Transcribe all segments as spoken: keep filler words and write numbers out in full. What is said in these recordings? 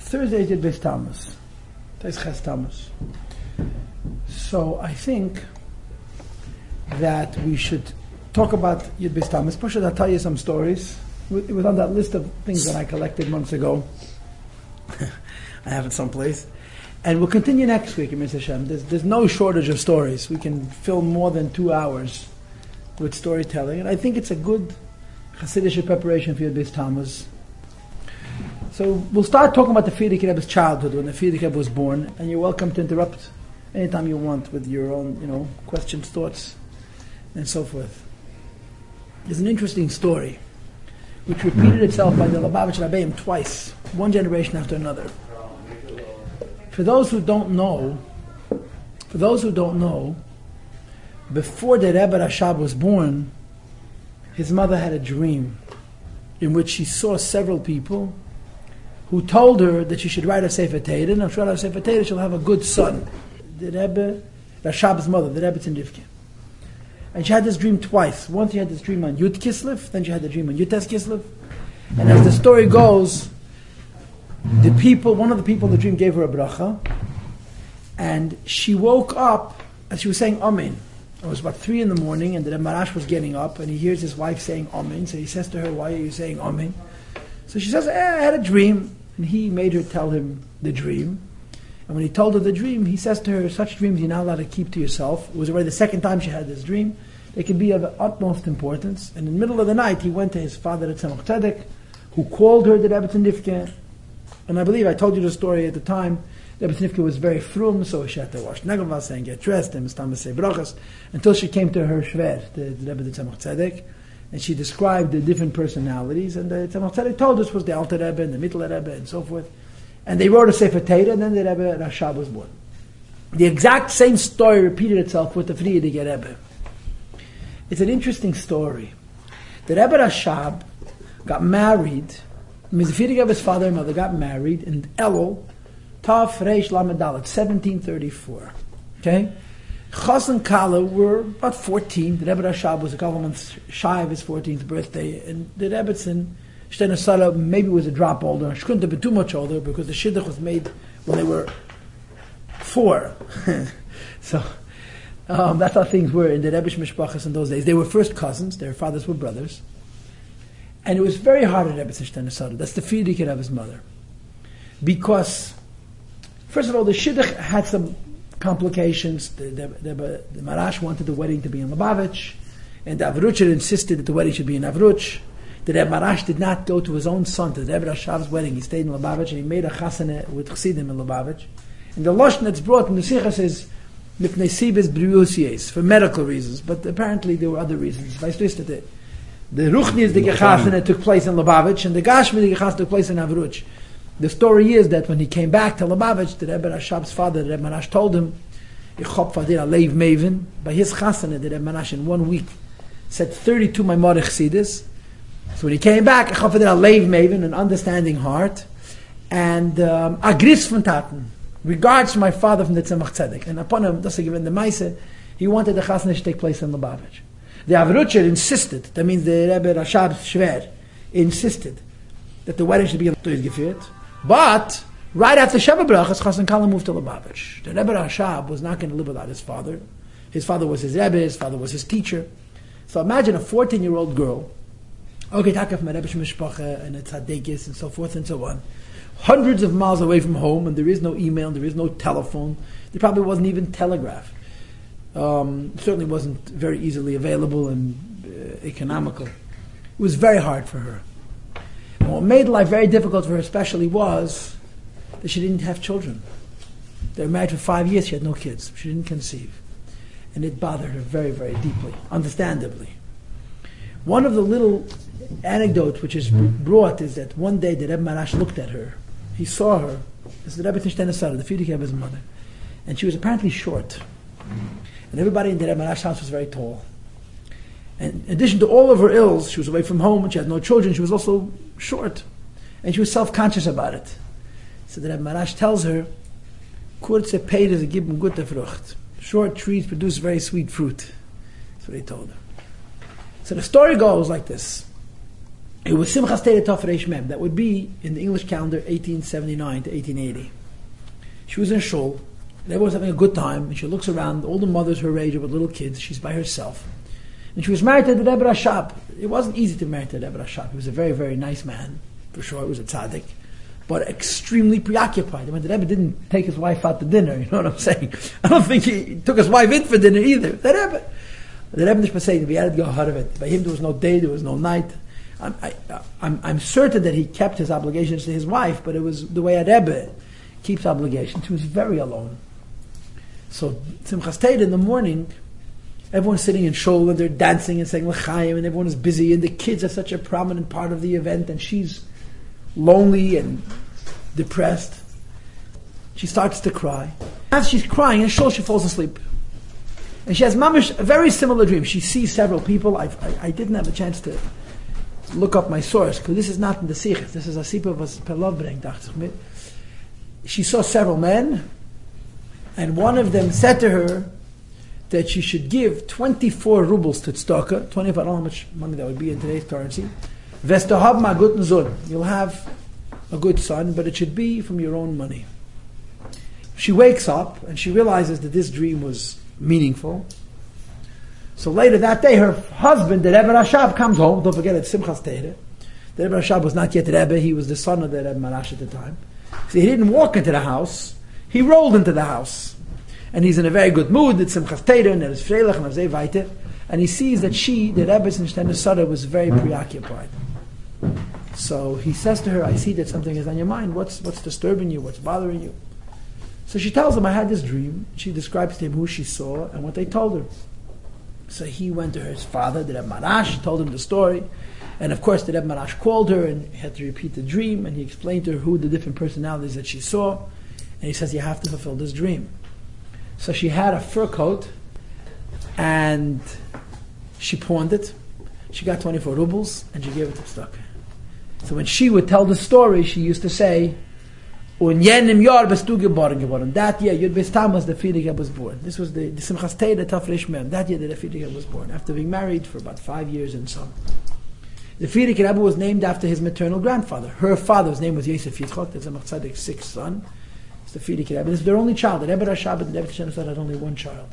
Thursday did Beis Tammuz. Today's Ches Tammuz. So I think that we should talk about Yud Beis Tammuz. Pusha, I'll tell you some stories. It was on that list of things that I collected months ago. I have it someplace. And we'll continue next week, Mister Hashem. There's, there's no shortage of stories. We can fill more than two hours with storytelling. And I think it's a good Hasidic preparation for Yud Beis Tammuz. So we'll start talking about the Frierdiker Rebbe's childhood, when the Frierdiker Rebbe was born. And you're welcome to interrupt anytime you want with your own, you know, questions, thoughts, and so forth. There's an interesting story which repeated itself by the Lubavitch Rabbeim twice, one generation after another. For those who don't know, for those who don't know, before the Rebbe Rashab was born, his mother had a dream in which she saw several people who told her that she should write a Sefer Torah, and if she writes a Sefer Torah, she'll have a good son. The Rebbe, Rashab's mother, the Rebbe Tzindivke. And she had this dream twice. Once she had this dream on Yud Kislev, then she had the dream on Yutes Kislev. And as the story goes, the people, one of the people in the dream gave her a bracha, and she woke up as she was saying Amen. It was about three in the morning, and the Marash was getting up, and he hears his wife saying Amen. So he says to her, "Why are you saying Amen?" So she says, eh, "I had a dream." And he made her tell him the dream. And when he told her the dream, he says to her, "Such dreams you're not allowed to keep to yourself." It was already the second time she had this dream. They can be of the utmost importance. And in the middle of the night, he went to his father, the Tzemach Tzedek, who called her the Rebbe Tzindivke. And I believe I told you the story at the time. Rebbe Tzindivke was very frum, so she had to wash negavas and get dressed and mistam say brachas until she came to her shver, the, the Rebbe the Tzemach Tzedek, and she described the different personalities. And the Tzemach Tzedek told us was the Alter Rebbe and the Mittel Rebbe and so forth. And they wrote a Sefer Torah, and then the Rebbe Rashab was born. The exact same story repeated itself with the Frierdiker Rebbe. It's an interesting story. The Rebbe Rashab got married. The Frierdiker Rebbe's father and mother got married in Elul, Tav Reish Lamed Dalet, seventeen thirty-four. Okay? Chas and Kala were about fourteen. The Rebbe Rashab was a couple months shy of his fourteenth birthday. And the Rebbetzin, Shtena Sara, maybe was a drop older. She couldn't have been too much older because the Shidduch was made when they were four. So, um, that's how things were in the Rebbe's Mishpachas in those days. They were first cousins. Their fathers were brothers. And it was very hard on Rebbe Shtena Sara. That's the Frierdiker Rebbe's mother. Because, first of all, the Shidduch had some complications. The, the, the, the Marash wanted the wedding to be in Lubavitch, and the Avrucher insisted that the wedding should be in Avruch. The Rebbe Marash did not go to his own son, to the Rebbe Rashav's wedding. He stayed in Lubavitch, and he made a chasana with Chassidim in Lubavitch. And the Lashon that's brought in the Sichas is Mipnei Sibes Briusies, for medical reasons, but apparently there were other reasons. Weißt du, ist das the the Ruchni's the chasana took place in Lubavitch, and the Gashmi the chasana took place in Avruch. The story is that when he came back to Lubavitch, the Rebbe Rashab's father, the Rebbe Marash, told him, "Ich hab fadir aleiv maven." By his chasana, the Rebbe Marash in one week said thirty-two Maimonic Chassidus. So when he came back, "Ich hab fadir aleiv maven," an understanding heart, and um, agris von Taten, regards to my father from the Tzemach Tzedek. And upon him, that's given the Maise, he wanted the chasana to take place in Lubavitch. The Avrucher insisted, that means the Rebbe Rashab's shver insisted that the wedding should be in Gefiert. But right after Sheva Brachas, Chas and Kala moved to Lubavitch. The Rebbe Rashab was not going to live without his father. His father was his Rebbe, his father was his teacher. So imagine a fourteen-year-old girl, okay, taka from a Rebbe's Mishpacha and a Tzadekis and so forth and so on, hundreds of miles away from home, and there is no email, there is no telephone, there probably wasn't even telegraph. Um, certainly wasn't very easily available and uh, economical. It was very hard for her. And what made life very difficult for her especially was that she didn't have children. They were married for five years, she had no kids. She didn't conceive. And it bothered her very, very deeply, understandably. One of the little anecdotes which is brought is that one day the Rebbe Marash looked at her. He saw her. This is the Rebbe Tzindivke Sara, the Frierdiker Rebbe's mother. And she was apparently short. And everybody in the Rebbe Marash's house was very tall. And in addition to all of her ills, she was away from home, and she had no children, she was also short. And she was self-conscious about it. So the Rebbe Marash tells her, "Kurze Peter geben gute Frucht." Short trees produce very sweet fruit. That's what he told her. So the story goes like this. It was Simchas Torah Tov Reish Mem. That would be, in the English calendar, eighteen seventy-nine to eighteen eighty. She was in shul, and everyone was having a good time, and she looks around, all the mothers her age with little kids, she's by herself. And she was married to the Rebbe Rashab. It wasn't easy to marry to the Rebbe Rashab. He was a very, very nice man, for sure, he was a tzaddik, but extremely preoccupied. I mean, the Rebbe didn't take his wife out to dinner, you know what I'm saying? I don't think he took his wife in for dinner either. The Rebbe. The Rebbe Nishma saying, we had to go out of it. By him there was no day, there was no night. I'm, I, I'm, I'm certain that he kept his obligations to his wife, but it was the way a Rebbe keeps obligations. He was very alone. So Simchas Torah in the morning, everyone's sitting in shul and they're dancing and saying l'chaim, and everyone is busy, and the kids are such a prominent part of the event, and she's lonely and depressed. She starts to cry. As she's crying in shul, she falls asleep. And she has mamish, a very similar dream. She sees several people. I, I, I didn't have a chance to look up my source, because this is not in the Sichos. This is a Sipa was Pelov bring, dacht ich mit. She saw several men, and one of them said to her that she should give twenty-four rubles to tzedakah, twenty-four, I don't know how much money that would be in today's currency. Vestahab ma guten Sohn. You'll have a good son, but it should be from your own money. She wakes up, and she realizes that this dream was meaningful. So later that day, her husband, the Rebbe Rashab, comes home. Don't forget, it's Simchas Torah. The Rebbe Rashab was not yet the Rebbe. He was the son of the Rebbe Marash at the time. So he didn't walk into the house. He rolled into the house. And he's in a very good mood. It's Simchas Torah, and there's Freilach, and there's Weiter. And he sees that she, the Rebbe's Nishtana Sada, was very preoccupied. So he says to her, I see that something is on your mind. What's, what's disturbing you? What's bothering you? So she tells him, I had this dream. She describes to him who she saw and what they told her. So he went to her his father, the Rebbe Marash, told him the story. And of course, the Rebbe Marash called her and had to repeat the dream. And he explained to her who the different personalities that she saw. And he says, you have to fulfill this dream. So she had a fur coat, and she pawned it. She got twenty-four rubles, and she gave it to tzedakah. So when she would tell the story, she used to say, "Un jenem Jahr bist du geboren geworden." That year, Yud Beis Tammuz, the Friedrich was born. This was the, the Simchas Torah Tov Reish Mem. That year, the Friedrich was born. After being married for about five years and so. The Friedrich Rebbe was named after his maternal grandfather. Her father's name was Yosef Yitzchok. That's Tzemach Tzedek's sixth son. It's the Friedrich Rebbe. This is their only child. The Rebbe Rashab and the Rebbe Tishan had only one child.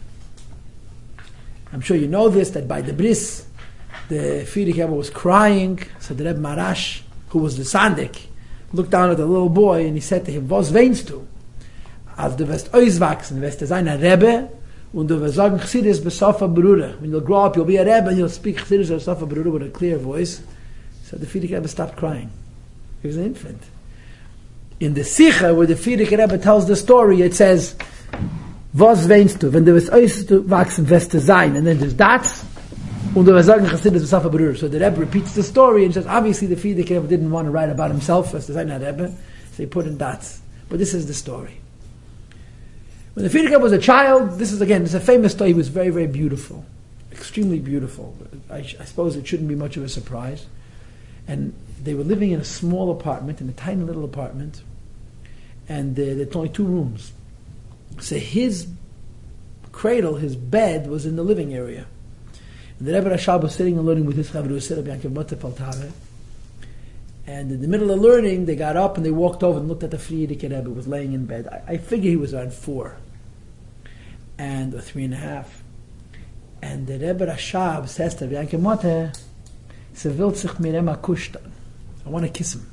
I'm sure you know this, that by the bris, the Friedrich Rebbe was crying. So the Rebbe Marash, who was the Sandik, looked down at the little boy and he said to him, "Was weinst du? Als du wirst auswachsen, wirst du sein ein Rebbe, und du wirst sagen, Chassidus besofa Bruder. When you'll grow up, you'll be a Rebbe, and you'll speak Chassidus besofa Bruder with a clear voice." So the Friedrich Rebbe stopped crying. He was an infant. In the Sicha, where the Friedrich Rebbe tells the story, it says, "Was weinst du? Wenn du wirst auswachsen, wirst du sein." And then there's that. Und du wirst sagen, Chassidus besofa Bruder. So the Rebbe repeats the story and says, obviously the Friedrich Rebbe didn't want to write about himself as the Zayin Rebbe, so he put in dots. But this is the story. When the Friedrich Rebbe was a child, this is again, it's a famous story. He was very, very beautiful, extremely beautiful. I, I suppose it shouldn't be much of a surprise. And they were living in a small apartment, in a tiny little apartment, and uh, there's only two rooms. So his cradle, his bed, was in the living area. And the Rebbe Rashab was sitting and learning with his Chavrusa, Rabbi Yankiv Motze Faltare. And in the middle of learning, they got up and they walked over and looked at the Friedrich Rebbe who was laying in bed. I, I figure he was around four, and or three and a half. And the Rebbe Rashab says to Rabbi Yankiv Motze, "Se will sich mir immer kushtan." I want to kiss him.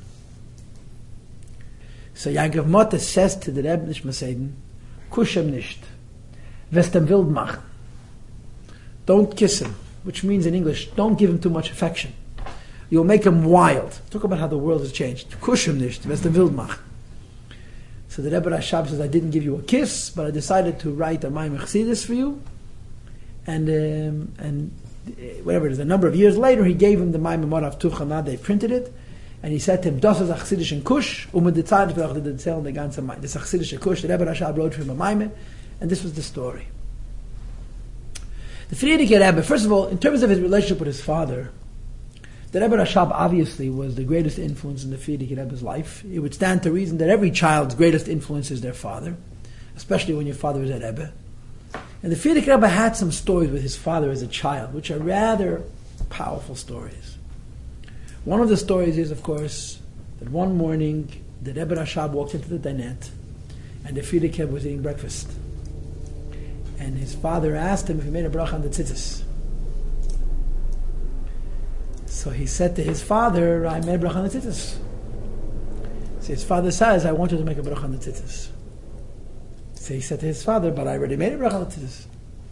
So Yankiv Motze says to the Rebbe Nishma Seiden, "Kush hem nicht, wirst hem wild machen." Don't kiss him, which means in English, don't give him too much affection. You'll make him wild. Talk about how the world has changed. Kush hem nicht, wirst hem wild machen. So the Rebbe Rashab says, I didn't give you a kiss, but I decided to write a Maimon Chassidus for you. And um, and whatever it is, a number of years later, he gave him the Maimon Morav Tuchana. They printed it, and he said to him, "Das ist a Chassidischen Kush." Um mit der Zeit wird auch der Zell und der ganze Maimon. This is a Chassidische Kush. The Rebbe Rashab wrote for him a Maimon, and this was the story. The Friedrich Rebbe, first of all, in terms of his relationship with his father, the Rebbe Rashab obviously was the greatest influence in the Friedrich Rebbe's life. It would stand to reason that every child's greatest influence is their father, especially when your father is a Rebbe. And the Friedrich Rebbe had some stories with his father as a child, which are rather powerful stories. One of the stories is, of course, that one morning the Rebbe Rashab walked into the dinette and the Frierdiker was eating breakfast. And his father asked him if he made a bracha on the tzitzis. So he said to his father, I made a bracha on the tzitzis. So his father says, I want you to make a bracha on the tzitzis. So he said to his father, but I already made a bracha on the tzitzis.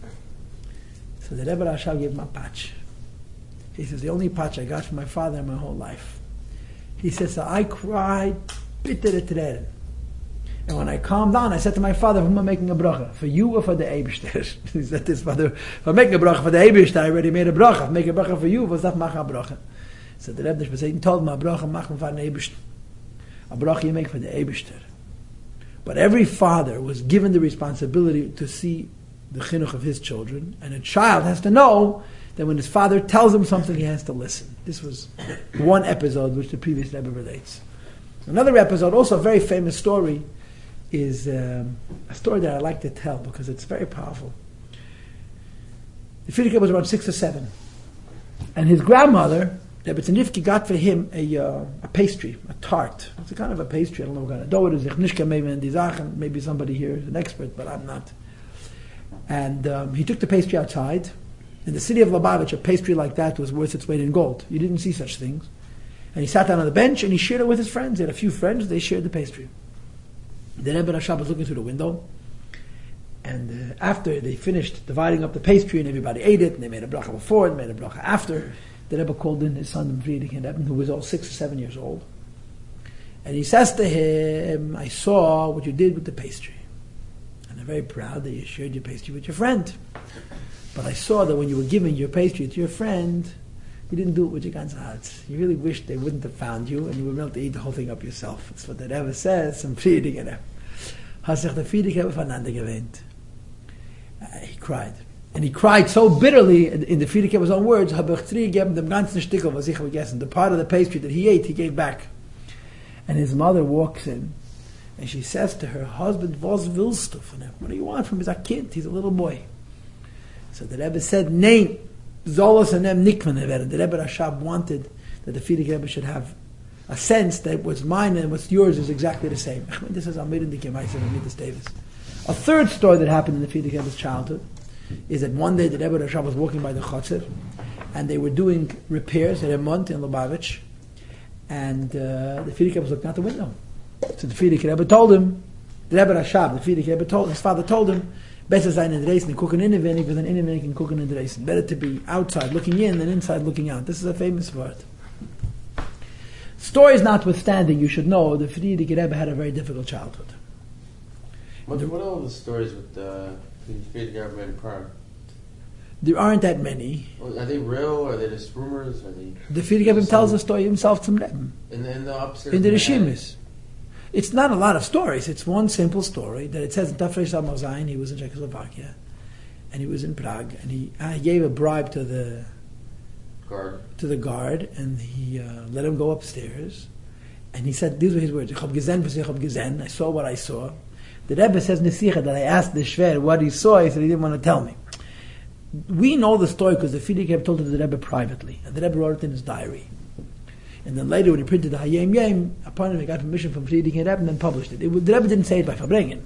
So the Rebbe Rashab gave him a patch. He says, the only patch I got from my father in my whole life. He says, so I cried bitter tränen. And when I calmed down, I said to my father, who am I making a bracha? For you or for the Eibishter? He said to his father, if I'm making a bracha for the Eibishter, I already made a bracha. If I'm making a bracha for you, was that mach a bracha? So the Rebbe Nishbazayim told him, a bracha mach for the Eibishter. A bracha you make for the Eibishter. But every father was given the responsibility to see the chinuch of his children, and a child has to know that when his father tells him something, he has to listen. This was one episode which the previous Rebbe relates. Another episode, also a very famous story, is um, a story that I like to tell because it's very powerful. The Frierdiker was around six or seven, and his grandmother, Rebbe Tzanivki, got for him a, uh, a pastry, a tart. It's a kind of a pastry. I don't know what kind of dough it is. Ich nishka maybe in die Sachen. Maybe somebody here is an expert, but I'm not. And um, he took the pastry outside. In the city of Lubavitch, a pastry like that was worth its weight in gold. You didn't see such things. And he sat down on the bench and he shared it with his friends. He had a few friends, they shared the pastry. The Rebbe Rashab was looking through the window. And uh, after they finished dividing up the pastry and everybody ate it, and they made a bracha before and made a bracha after, the Rebbe called in his son, Frierdiker Rebbe, who was all six or seven years old. And he says to him, I saw what you did with the pastry. And I'm very proud that you shared your pastry with your friend. But I saw that when you were giving your pastry to your friend, you didn't do it with your ganze heart. You really wished they wouldn't have found you, and you would be able to eat the whole thing up yourself. That's what the Rebbe says. Some Frierdiker Rebbe. Has sich der Frierdiker Rebbe voneinander gewöhnt. He cried. And he cried so bitterly, in the Frierdiker Rebbe's own words, habe ich zurückgegeben dem ganzen Stückel, was ich gegessen. The part of the pastry that he ate, he gave back. And his mother walks in, and she says to her husband, was willst du von him? What do you want from him? He's a kid, he's a little boy. So the Rebbe said, nein, Zolos and them nikman werden. The Rebbe Rashab wanted that the Frierdiker Rebbe should have a sense that what's mine and what's yours is exactly the same. This is Amir Indike Meiser and Midas Davis. A third story that happened in the Frierdiker Rebbe's childhood is that one day the Rebbe Rashab was walking by the Chotzer, and they were doing repairs at Remont in Lubavitch, and uh, the Frierdiker Rebbe was looking out the window. So the Frierdiker Rebbe told him, the Rebbe Rashab, the Frierdiker Rebbe told his father told him, better sein in Dresden, gucken in wenn ich than in and gucken in Dresden. Better to be outside looking in than inside looking out. This is a famous word. Stories notwithstanding, you should know the Frierdiker Rebbe had a very difficult childhood. What, what are all the stories with the Frierdiker Rebbe in Prague? There aren't that many. Well, are they real? Are they just rumors? Are they? The Frierdiker Rebbe tells the story himself to Rebbe. In the, in the upstairs. In the Rishimis. It's not a lot of stories. It's one simple story that it says in Tafresh Zayin he was in Czechoslovakia, and he was in Prague, and he, uh, he gave a bribe to the guard, to the guard, and he uh, let him go upstairs, and he said these were his words: "Ich hab gesehen, was ich hab gesehen. I saw what I saw." The Rebbe says Nesicha that I asked the Shver what he saw. He said he didn't want to tell me. We know the story because the Frierdiker Rebbe told it to the Rebbe privately, and the Rebbe wrote it in his diary. And then later, when he printed the Hayem Yem, apparently he got permission from Frierdiker Rebbe and then published it. it. The Rebbe didn't say it by Fabrengen.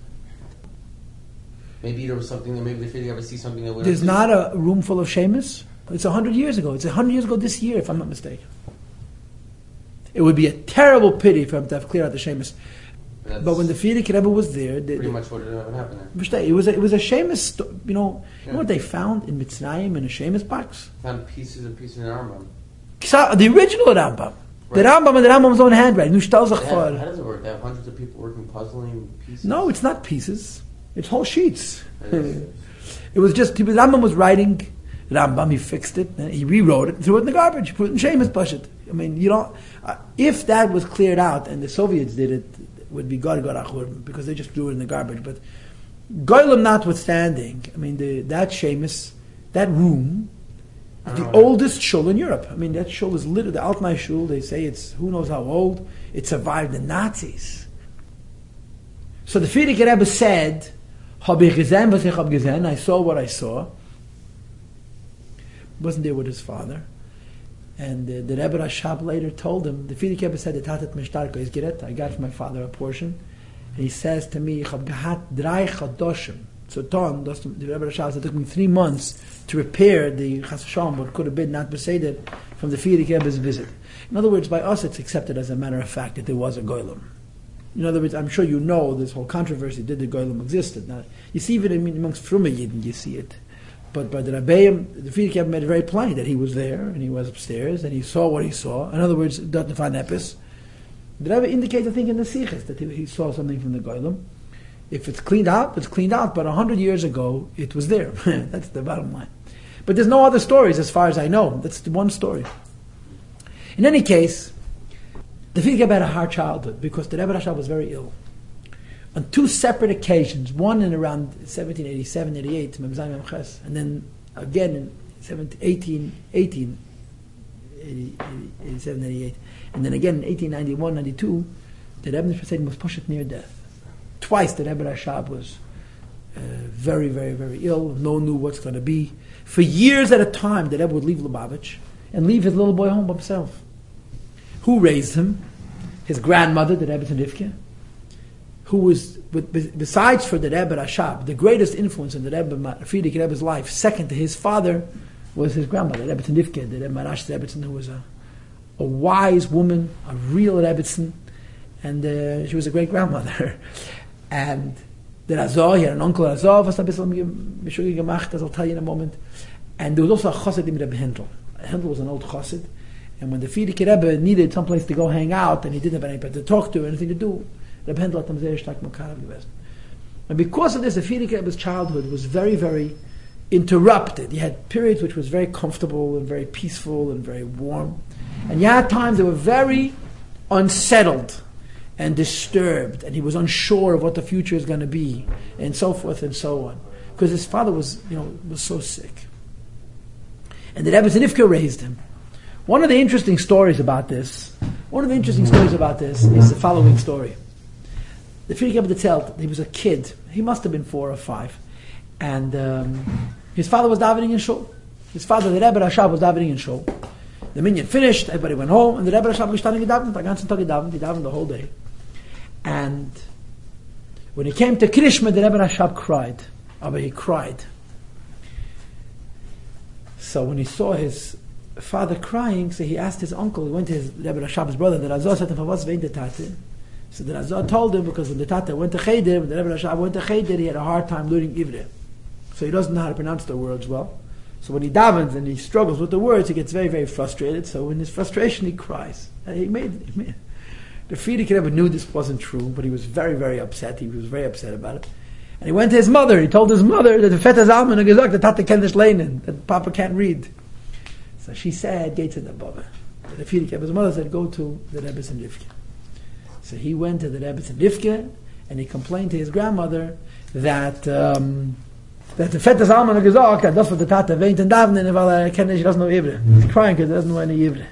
Maybe there was something that maybe the Frierdiker Rebbe see something that we There's don't not a room full of Shemus. It's a hundred years ago. It's a hundred years ago this year, if I'm not mistaken. It would be a terrible pity for him to have cleared out the Shemus. That's but when the Frierdiker Rebbe was there, the, pretty the, much what happened there. It was a, it was a Shemus. Sto- you know, Yeah. you know what they found in Mitzrayim in a Shemus box? Found pieces and pieces in the Rambam. The original Rambam. The Right. Rambam and the Rambam's own handwriting. Nu stellt sich They vor. have- How does it work? They have hundreds of people working, puzzling pieces. No, it's not pieces. It's whole sheets. It is. It was just, the Rambam was writing Rambam, he fixed it, and he rewrote it, and threw it in the garbage, he put it in Shemus Pashut. I mean, you don't, uh, if that was cleared out, and the Soviets did it, it would be Gar Gar Achur, because they just threw it in the garbage. But Goylam notwithstanding, I mean, the, that Shemus, that room, the Oh. oldest shul in Europe. I mean, that shul is literally, the Altmai shul, they say it's who knows how old, it survived the Nazis. So the Frierdiker Rebbe said, Hab ich gesehen, was ich hab gesehen, I saw what I saw. Wasn't there with his father. And uh, the Rebbe Rashab later told him, the Frierdiker Rebbe said, "Tatat mishtarko is geret. I got from my father a portion." And he says to me, "Ich hab gehat drei chadoshim." So Ton, the Rebbe Rashab said, it took me three months to repair the Chas V'Shalom, what could have been not beseder from the Frierdiker Rebbe's visit. In other words, by us it's accepted as a matter of fact that there was a Goylem. In other words, I'm sure you know this whole controversy, did the Goylem existed? Now, you see even amongst Frumme Yidden, you see it. But by the Rabbeim, the Frierdiker Rebbe made it very plain that he was there, and he was upstairs, and he saw what he saw. In other words, Dot Nefan Epis. The Rebbe indicates, I think, in the Sichos, that he, he saw something from the Goylem. If it's cleaned out, it's cleaned out, but a hundred years ago, it was there. That's the bottom line. But there's no other stories, as far as I know. That's the one story. In any case, the Frierdiker Rebbe had a hard childhood, because the Rebbe Rashab was very ill. On two separate occasions, one in around seventeen eighty-seven eighty-eight, and then again in eighteen eighteen, eighty-seven eighty-eight, and then again in eighteen ninety-one ninety-two, the Rebbe Nishpasedim was pushed near death. Twice the Rebbe Rashab was uh, very, very, very ill. No one knew what's going to be. For years at a time, the Rebbe would leave Lubavitch and leave his little boy home by himself. Who raised him? His grandmother, the Rebbe Tzadivke, who was, besides for the Rebbe Rashab, the greatest influence in the Rebbe Frierdiker Rebbe's life, second to his father, was his grandmother, Rebbe Tzadivke, the Rebbe Marash Rebbetzin, who was a, a wise woman, a real Rebbetzin, and uh, she was a great grandmother. And the Razor, he had an uncle Razor, was a bisschen Meshugge gemacht, as I'll tell you in a moment. And there was also a chassid in Rebbe Hendel. Hendel was an old chassid, and when the Frierdiker Rebbe needed some place to go hang out, and he didn't have anybody to talk to, anything to do, Rebbe Hendel had them sehr stark makarev gewesen. And because of this, the Frierdiker Rebbe's childhood was very, very interrupted. He had periods which was very comfortable and very peaceful and very warm. And he had times that were very unsettled and disturbed, and he was unsure of what the future is going to be, and so forth and so on, because his father was, you know, was so sick. And the Rebbe Tzadivke raised him. One of the interesting stories about this, one of the interesting stories about this is the following story. The Frierdiker Rebbe told he was a kid. He must have been four or five, and um, his father was davening in shul. His father, the Rebbe Rashab, was davening in shul. The minyan finished, everybody went home, and the Rebbe Rashab was standing gedaven, the ganzen Tag gedaven, he davened the whole day. And when he came to Krishma, the Rebbe Rashab cried. But he cried. So when he saw his father crying, so he asked his uncle, he went to his Rebbe Rashab's brother, the Razor said to him, "What's vein the tate?" So the Razor told him, because when the tate went to Cheder, when the Rebbe Rashab went to Cheder, he had a hard time learning Ivre. So he doesn't know how to pronounce the words well. So when he davens and he struggles with the words, he gets very, very frustrated. So in his frustration, he cries. And he made, he made the Frierdiker Rebbe knew this wasn't true, but he was very, very upset. He was very upset about it. And he went to his mother. He told his mother that the Feta Zalman and gesagt, that Tate kennt nicht lehnen, that Papa can't read. So she said, "Geht to the Baba." The Frierdiker Rebbe's mother said, "Go to the Rebbe Tzadivke." So he went to the Rebbe Tzadivke, and he complained to his grandmother that um, that the Feta Zalman and gesagt, that das was the Tate weint and davenen, weil er kennt nicht, he doesn't know Ivre. He's crying because he doesn't know any Ivre.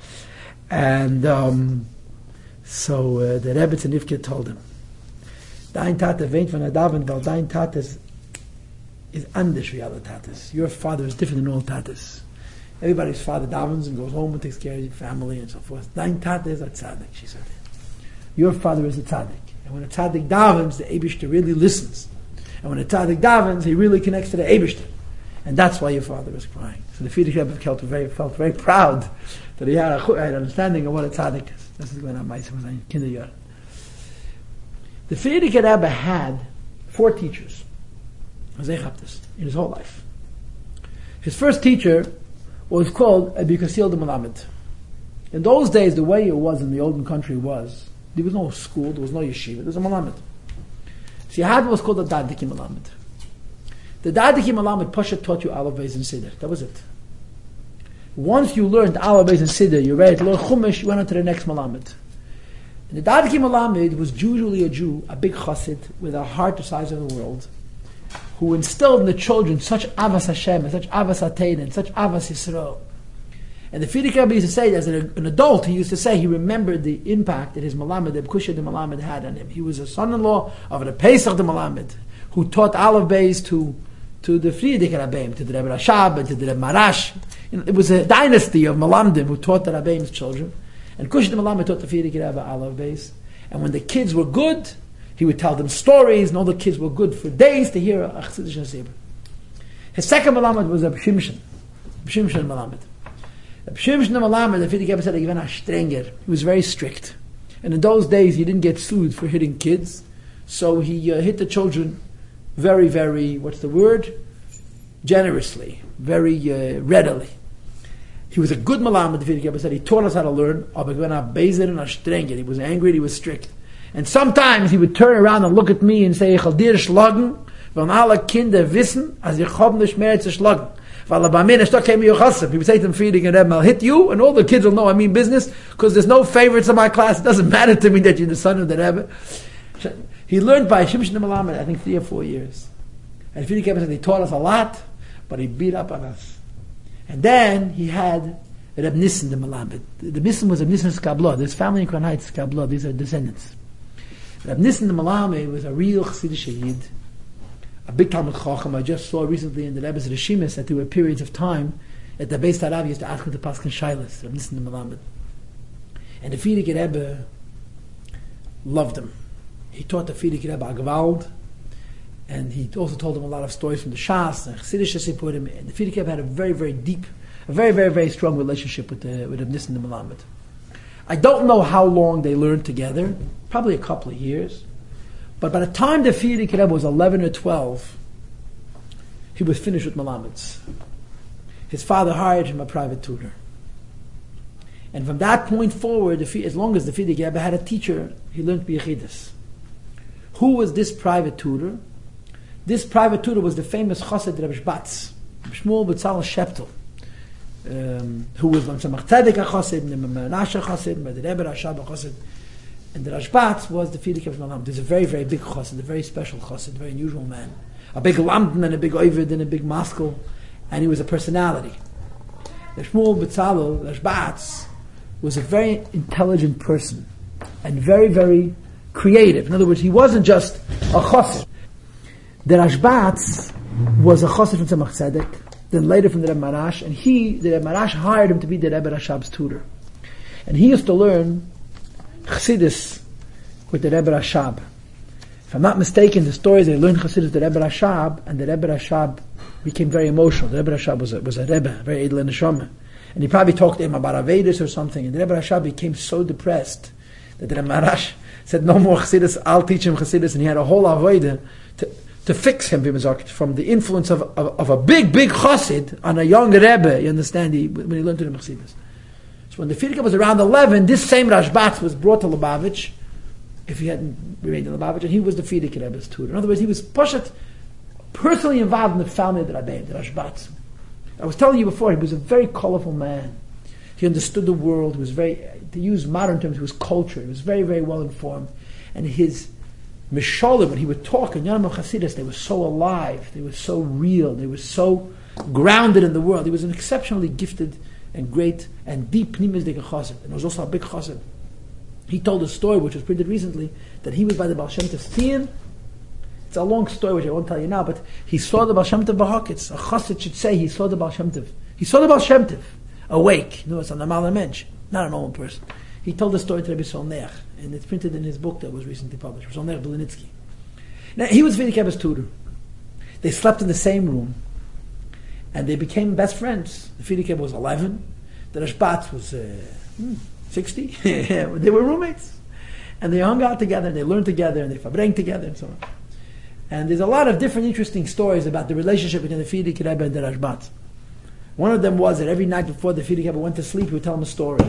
And um, so uh, the Rebbe Tzadivke told him, "Dein Tate weint von der Daven, weil dein Tate is, is anders wie alle Tates. Your father is different than all Tates. Everybody's father davens and goes home and takes care of your family and so forth. Dein Tate is a tzaddik," she said. "Your father is a tzaddik. And when a tzaddik davens, the Eibishter really listens. And when a tzaddik davens, he really connects to the Eibishter. And that's why your father is crying." So the Frierdiker Rebbe felt very, felt very proud that he had, a, had an understanding of what a tzaddik is. This is going on my kindergarten. The Frierdiker Rebbe had four teachers in his whole life. His first teacher was called Abi Kasil de Melamed. In those days, the way it was in the olden country was, there was no school, there was no yeshiva, there was a Melamed. So you had what was called a Dadiki Melamed. The Dadiki Melamed, Pasha taught you Aleph, Beis, and Siddur. That was it. Once you learned Aleph, Beis, and Siddur, you read Learn Chumash, you went on to the next Melamed. And the Dadiki Melamed was usually a Jew, a big chassid, with a heart the size of the world, who instilled in the children such Avas Hashem, and such Avas Atein, and such Avas Yisrael. And the Frierdiker Rebbe used to say, as an, an adult, he used to say he remembered the impact that his Melamed, the Kusha the Melamed, had on him. He was a son-in-law of the Pesach the Melamed, who taught Aleph Beis to, to the Frierdiker Rebbe, to the Rebbe Rashab, and to the Rebbe Marash. it was a dynasty of Malamdim who taught the Rabbeim's children. And Kushit Malamid taught the Frierdiker Rebbe Alav Beis. And when the kids were good, he would tell them stories, and all the kids were good for days to hear a Chassidish Nasiba. His second Malamid was Reb Shimshon. Reb Shimshon Malamid. Reb Shimshon Malamid, the Frierdiker Rebbe said, he was strenger. He was very strict. And in those days, he didn't get sued for hitting kids. So he uh, hit the children very, very, what's the word? Generously. Very uh, readily. He was a good Malamid, the Frierdiker Rebbe said. He taught us how to learn. He was angry, he was strict. And sometimes he would turn around and look at me and say, ich will dir schlagen, wenn alle Kinder wissen, als ich hab nicht mehr zu schlagen. Weil bei mir nicht kein Yuchassim. He would say to them, Frierdiker Rebbe, I'll hit you, and all the kids will know I mean business, because there's no favorites in my class. It doesn't matter to me that you're the son of the Rebbe. He learned by Shimshon Malamid, I think, three or four years. And Frierdiker Rebbe said, he taught us a lot, but he beat up on us. And then he had Reb Nissen the Malamid. The Nissen was Reb Nissen's Kabbalah. There's family in Crown Heights Kabbalah. These are descendants. Reb Nissen the Malamid was a real Chassidish Yid, a big Talmud Chacham. I just saw recently in the Rebbe's Rishimis that there were periods of time that the Beis Harav used to ask him to paskin Shailas. Reb Nissen the Malamid. And the Frierdiker Rebbe loved him. He taught the Frierdiker Rebbe Agvald, and he also told him a lot of stories from the Shas and Chassidish Sipurim. And the Frierdiker Rebbe had a very, very deep, a very, very, very strong relationship with the with Reb Nissen the Malamid. I don't know how long they learned together, probably a couple of years. But by the time the Frierdiker Rebbe was eleven or twelve, he was finished with Malamids. His father hired him a private tutor. And from that point forward, the, as long as the Frierdiker Rebbe had a teacher, he learned B'Yechidus. Who was this private tutor? This private tutor was the famous Chassid Reb Shbatz, Shmuel B'Tzalel Sheptel, um, who was the Tzemach Tzedek Chassid, and the Menashe Chassid, and the Rebbe Rashab Chassid. And the Rashbatz was the Frierdiker Rebbe Malamid. He's a very, very big Chassid, a very special Chassid, a very unusual man. A big Lamdan and a big Ovid and a big Maskell, and he was a personality. The Shmuel B'Tzalel, Rashbatz, was a very intelligent person, and very, very creative. In other words, he wasn't just a Chassid. The Rashbatz was a Chassid from Tzemach Tzedek, then later from the Rebbe Marash, and he, the Rebbe Marash, hired him to be the Rebbe Rashab's tutor. And he used to learn Chassidus with the Rebbe Rashab. If I'm not mistaken, the stories they learned Chassidus with the Rebbe Rashab, and the Rebbe Rashab became very emotional. The Rebbe Rashab was a, was a Rebbe, very edel neshama. And he probably talked to him about Avedis or something, and the Rebbe Rashab became so depressed that the Rebbe Marash said, no more Chassidus, I'll teach him Chassidus, and he had a whole Avodah to to fix him from the influence of, of, of a big, big chassid on a young Rebbe, you understand, he, when he learned to the Chassidus. So when the Frierdiker was around eleven, this same Rashbatz was brought to Lubavitch, if he hadn't remained in Lubavitch, and he was the Frierdiker Rebbe's tutor. In other words, he was Poshet, personally involved in the family of the Rebbe, the Rashbatz. I was telling you before, he was a very colorful man. He understood the world, he was very, to use modern terms, he was cultured, he was very, very well informed, and his Misholim, when he would talk in Yom Chassidus, they were so alive, they were so real, they were so grounded in the world. He was an exceptionally gifted and great and deep Pnimis Dika Chassid, and he was also a big Chassid. He told a story which was printed recently that he was by the Baal Shem Tov Tzion. It's a long story which I won't tell you now, but he saw the Baal Shem Tov Bahakitz. A Chassid should say he saw the Baal Shem Tov. He saw the Baal Shem Tov awake. You know, it's a normal mensch, not a normal person. He told the story to Rabbi Solneach, and it's printed in his book that was recently published, Solneach Belinitsky. Now, he was Frierdiker Rebbe's tutor. They slept in the same room, and they became best friends. The Frierdiker Rebbe was eleven, the Rashbatz was uh, sixty. They were roommates. And they hung out together, and they learned together, and they fabreng together, and so on. And there's a lot of different interesting stories about the relationship between the Frierdiker Rebbe and the Rashbatz. One of them was that every night before the Frierdiker Rebbe went to sleep, he would tell him a story.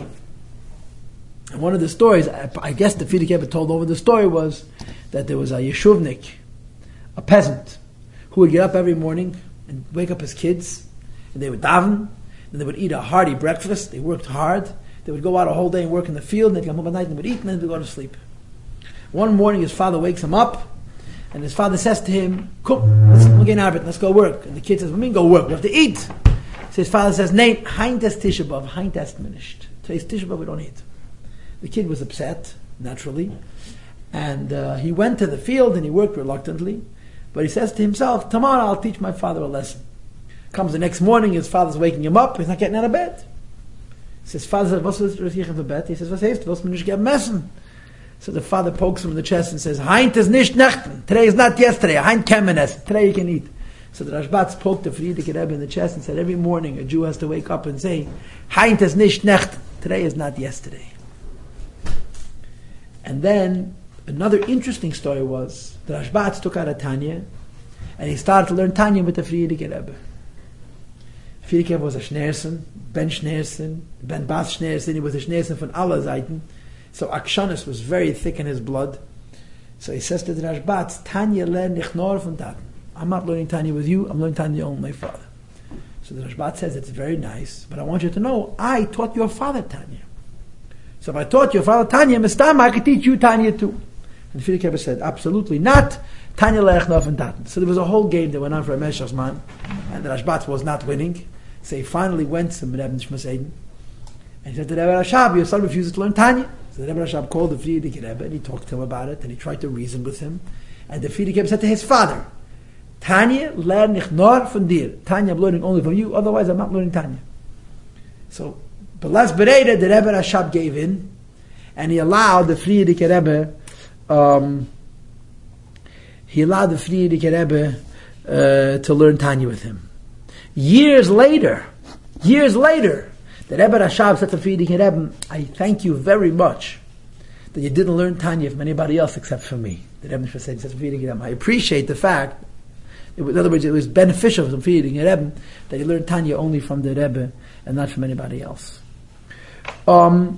And one of the stories, I guess the Frierdiker Rebbe told over the story, was that there was a yeshuvnik, a peasant, who would get up every morning and wake up his kids, and they would daven, and they would eat a hearty breakfast. They worked hard. They would go out a whole day and work in the field, and they'd come home at night and they would eat, and then they would go to sleep. One morning his father wakes him up, and his father says to him, "Come, let's get out of it, let's go work." And the kid says, "What do you mean go work? We have to eat." So his father says, "Name, heint es Tisha B'Av, heint es diminished. Today's Tisha B'Av, we don't eat." The kid was upset, naturally, and uh, he went to the field and he worked reluctantly, but he says to himself, "Tomorrow I'll teach my father a lesson." Comes the next morning, his father's waking him up, he's not getting out of bed. His father says, "What's this for bed?" He says, "Was heißt, was man nicht get messen?" So the father pokes him in the chest and says, "Heint is nicht nachten. Today is not yesterday. Heint kemenes. Today you can eat." So the Rashbatz poked the Frierdiker Rebbe in the chest and said, every morning a Jew has to wake up and say, "Heint is nicht nachten. Today is not yesterday." And then another interesting story was the Rashbatz took out a Tanya and he started to learn Tanya with the Frierdiker Rebbe. Frierdiker Rebbe was a Schneerson, Ben Schneerson, Ben Bas Schneerson. He was a Schneerson von aller Seiten. So Akshanis was very thick in his blood. So he says to the Rashbatz, "Tanya lern ich nor von Taten. I'm not learning Tanya with you, I'm learning Tanya only my father." So the Rashbatz says, "It's very nice, but I want you to know, I taught your father Tanya. So if I taught your father Tanya, Mistama, I could teach you Tanya too." And the Frierdiker Rebbe said, "Absolutely not. Tanya lern ich nor von Taten." So there was a whole game that went on for a Meshach Zman, and the Rashbatz was not winning. So he finally went to the Rebbe Nishmas Eden, and he said to the Rebbe Rashab, "Your son refuses to learn Tanya." So the Rebbe Rashab called the Frierdiker Rebbe and he talked to him about it and he tried to reason with him. And the Frierdiker Rebbe said to his father, "Tanya lern ich nor von dir. Tanya, I'm learning only from you, otherwise I'm not learning Tanya." So, but last Bereda, the Rebbe Rashab gave in and he allowed the Frierdiker Rebbe, um, he allowed the Frierdiker Rebbe uh, to learn Tanya with him. Years later, years later, the Rebbe Rashab said to Frierdiker Rebbe, "I thank you very much that you didn't learn Tanya from anybody else except for me." The Rebbe Nishmas said to Frierdiker Rebbe, "I appreciate the fact, it was, in other words, it was beneficial for Frierdiker Rebbe that he learned Tanya only from the Rebbe and not from anybody else." Um,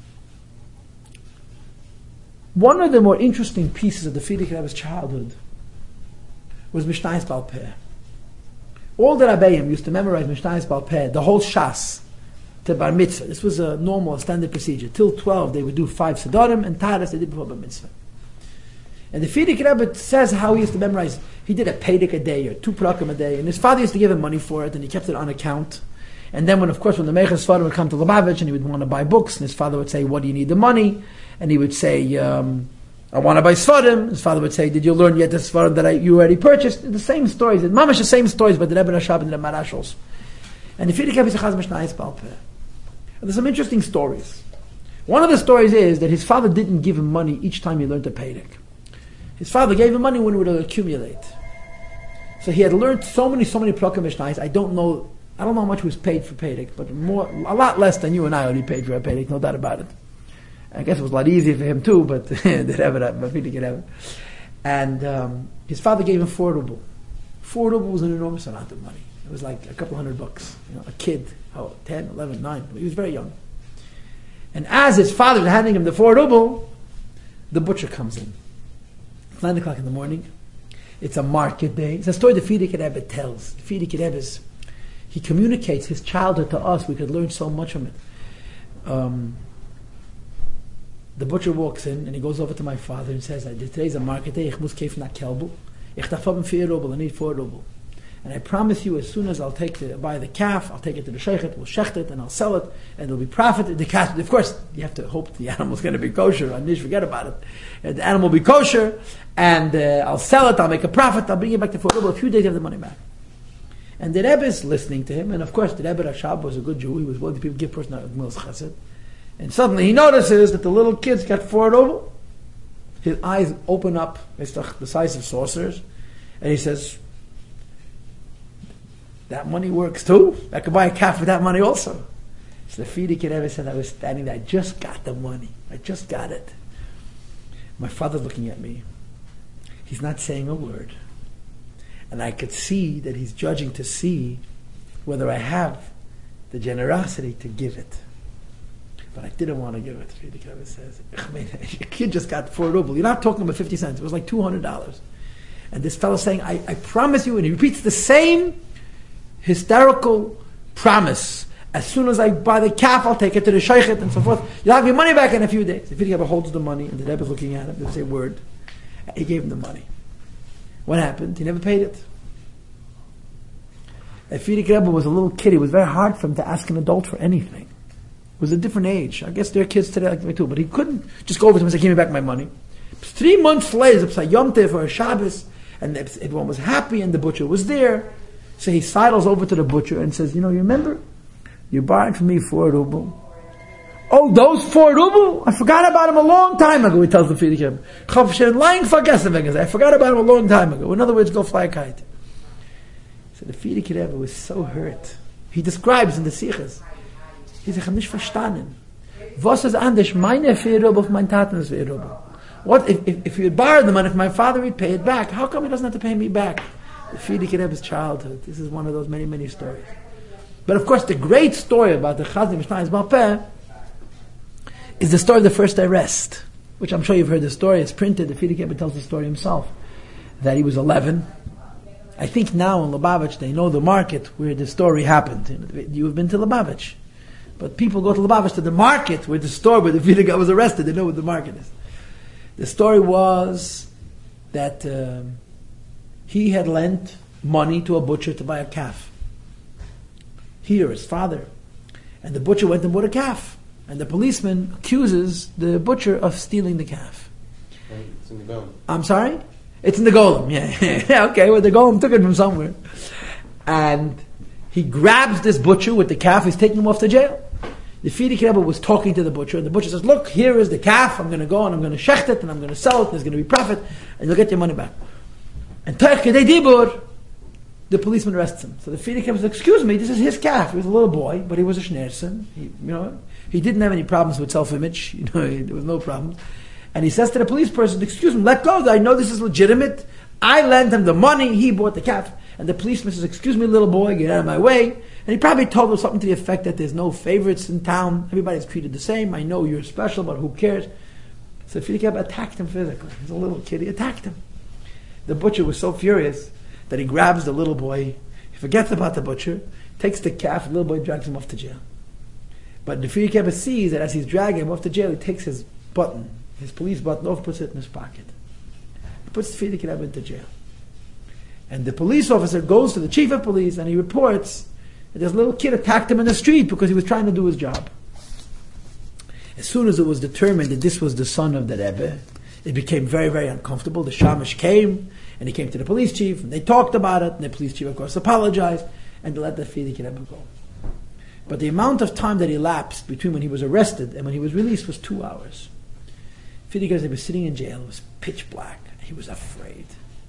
one of the more interesting pieces of the Frierdiker Rebbe's childhood was Mishnayos Baal Peh. All the Rabbeim used to memorize Mishnayos Baal Peh, the whole Shas, to Bar Mitzvah. This was a normal, standard procedure. Till twelve, they would do five Sedorim, and Taras they did before Bar Mitzvah. And the Frierdiker Rebbe says how he used to memorize. He did a Pedic a day, or two Prakim a day, and his father used to give him money for it, and he kept it on account. And then when, of course, when the Meichas father would come to Lubavitch, and he would want to buy books, and his father would say, "What do you need the money?" And he would say, um, "I want to buy Sfarim." His father would say, "Did you learn yet the Sfarim that I, you already purchased?" The same stories, mamash the same stories, but the Rebbe Rashab and the Marash also. And the Frierdiker Rebbe Zechaz Mishnayos Baal Peh. There's some interesting stories. One of the stories is that his father didn't give him money each time he learned a Pedic. His father gave him money when it would accumulate. So he had learned so many, so many Prakim Mishnayos. I don't know, I don't know how much was paid for Pedic, but more, a lot less than you and I already paid for a Pedic, no doubt about it. I guess it was a lot easier for him too, but the And um, his father gave him four ruble. Four ruble was an enormous amount of money. It was like a couple hundred bucks. You know, a kid, how, ten, eleven, nine. He was very young. And as his father was handing him the four ruble, the butcher comes in. It's nine o'clock in the morning. It's a market day. It's a story the Frierdiker Rebbe tells. The Frierdiker Rebbe, he communicates his childhood to us. We could learn so much from it. Um, the butcher walks in and he goes over to my father and says, "Today's a market day. Ich muss kaufen nach Kelbu. Ich darf haben vier ruble. I need four ruble. And I promise you, as soon as I'll take the, buy the calf, I'll take it to the sheikhet, we'll shecht it, and I'll sell it, and there'll be profit." The calf, of course, you have to hope the animal's going to be kosher. I need to forget about it. And the animal will be kosher, and uh, I'll sell it, I'll make a profit, I'll bring it back to four ruble. A few days, you have the money back. And the Rebbe is listening to him, and of course, the Rebbe Rashab was a good Jew. He was willing to give person a Gmilas Chesed. And suddenly he notices that the little kids got four ruble. His eyes open up, it's the size of saucers, and he says, "That money works too. I could buy a calf with that money also." So the Frierdiker Rebbe said, "I was standing there, I just got the money. I just got it." My father's looking at me. He's not saying a word. And I could see that he's judging to see whether I have the generosity to give it. But I didn't want to give it. Frierdiker Rebbe says, "Your kid just got four ruble. You're not talking about fifty cents. It was like two hundred dollars. And this fellow saying, I, I promise you," and he repeats the same hysterical promise. "As soon as I buy the calf, I'll take it to the sheikhet," and so forth. "You'll have your money back in a few days." The Frierdiker Rebbe holds the money, and the Rebbe is looking at him. Doesn't say a word. He gave him the money. What happened? He never paid it. The Frierdiker Rebbe was a little kid. It was very hard for him to ask an adult for anything. It was a different age. I guess there are kids today like me too, but he couldn't just go over to him and say, "Give me back my money." Three months later, it was a Yom Tov or a Shabbos, and everyone was happy, and the butcher was there. So he sidles over to the butcher and says, you know, you remember? You borrowed from me four ruble. Oh, those four ruble? I forgot about him a long time ago, he tells the Frierdiker Rebbe. Lying vergessen wegen. I forgot about him a long time ago. In other words, go fly a kite. So the Frierdiker Rebbe was so hurt. He describes in the Sichas. He said, ich habe nicht verstanden. Was ist anders? Meine vier ruble, mein Taten's vier ruble. What if, if, if you had borrowed the money, if my father would pay it back, how come he doesn't have to pay me back? The Frierdiker Rebbe's childhood. This is one of those many, many stories. But of course, the great story about the Chazon Mishnayos Baal Peh is the story of the first arrest, which I'm sure you've heard the story. It's printed. The Frierdiker Rebbe tells the story himself, that he was eleven. I think now in Lubavitch they know the market where the story happened. You've been to Lubavitch. But people go to Lubavitch to the market where the store where the Frierdiker Rebbe was arrested. They know what the market is. The story was that um, he had lent money to a butcher to buy a calf. He or his father. And the butcher went and bought a calf. And the policeman accuses the butcher of stealing the calf. It's in the golem. I'm sorry? It's in the golem, yeah. yeah, okay, well the golem took it from somewhere. And he grabs this butcher with the calf, he's taking him off to jail. The Frierdiker Rebbe was talking to the butcher, and the butcher says, look, here is the calf, I'm going to go and I'm going to shecht it, and I'm going to sell it, and there's going to be profit, and you'll get your money back. And Teich Kedei Dibur, the policeman arrests him. So the Frierdiker Rebbe says, excuse me, this is his calf. He was a little boy, but he was a schneerson. He, you know, he didn't have any problems with self-image. You know, there was no problem. And he says to the police person, excuse me, let go. I know this is legitimate. I lent him the money. He bought the calf. And the policeman says, excuse me, little boy, get out of my way. And he probably told him something to the effect that there's no favorites in town. Everybody's treated the same. I know you're special, but who cares? So Frierdiker Rebbe attacked him physically. He's a little kid. He attacked him. The butcher was so furious that he grabs the little boy. He forgets about the butcher, takes the calf, the little boy drags him off to jail. But the Frierdiker Rebbe sees that as he's dragging him off to jail, he takes his button, his police button off, puts it in his pocket. He puts the Frierdiker Rebbe into jail. And the police officer goes to the chief of police and he reports that this little kid attacked him in the street because he was trying to do his job. As soon as it was determined that this was the son of the Rebbe, it became very, very uncomfortable. The Shamash came and he came to the police chief and they talked about it, and the police chief of course apologized and they let the Frierdiker Rebbe go. But the amount of time that elapsed between when he was arrested and when he was released was two hours. Frierdiker Rebbe was sitting in jail, it was pitch black, he was afraid.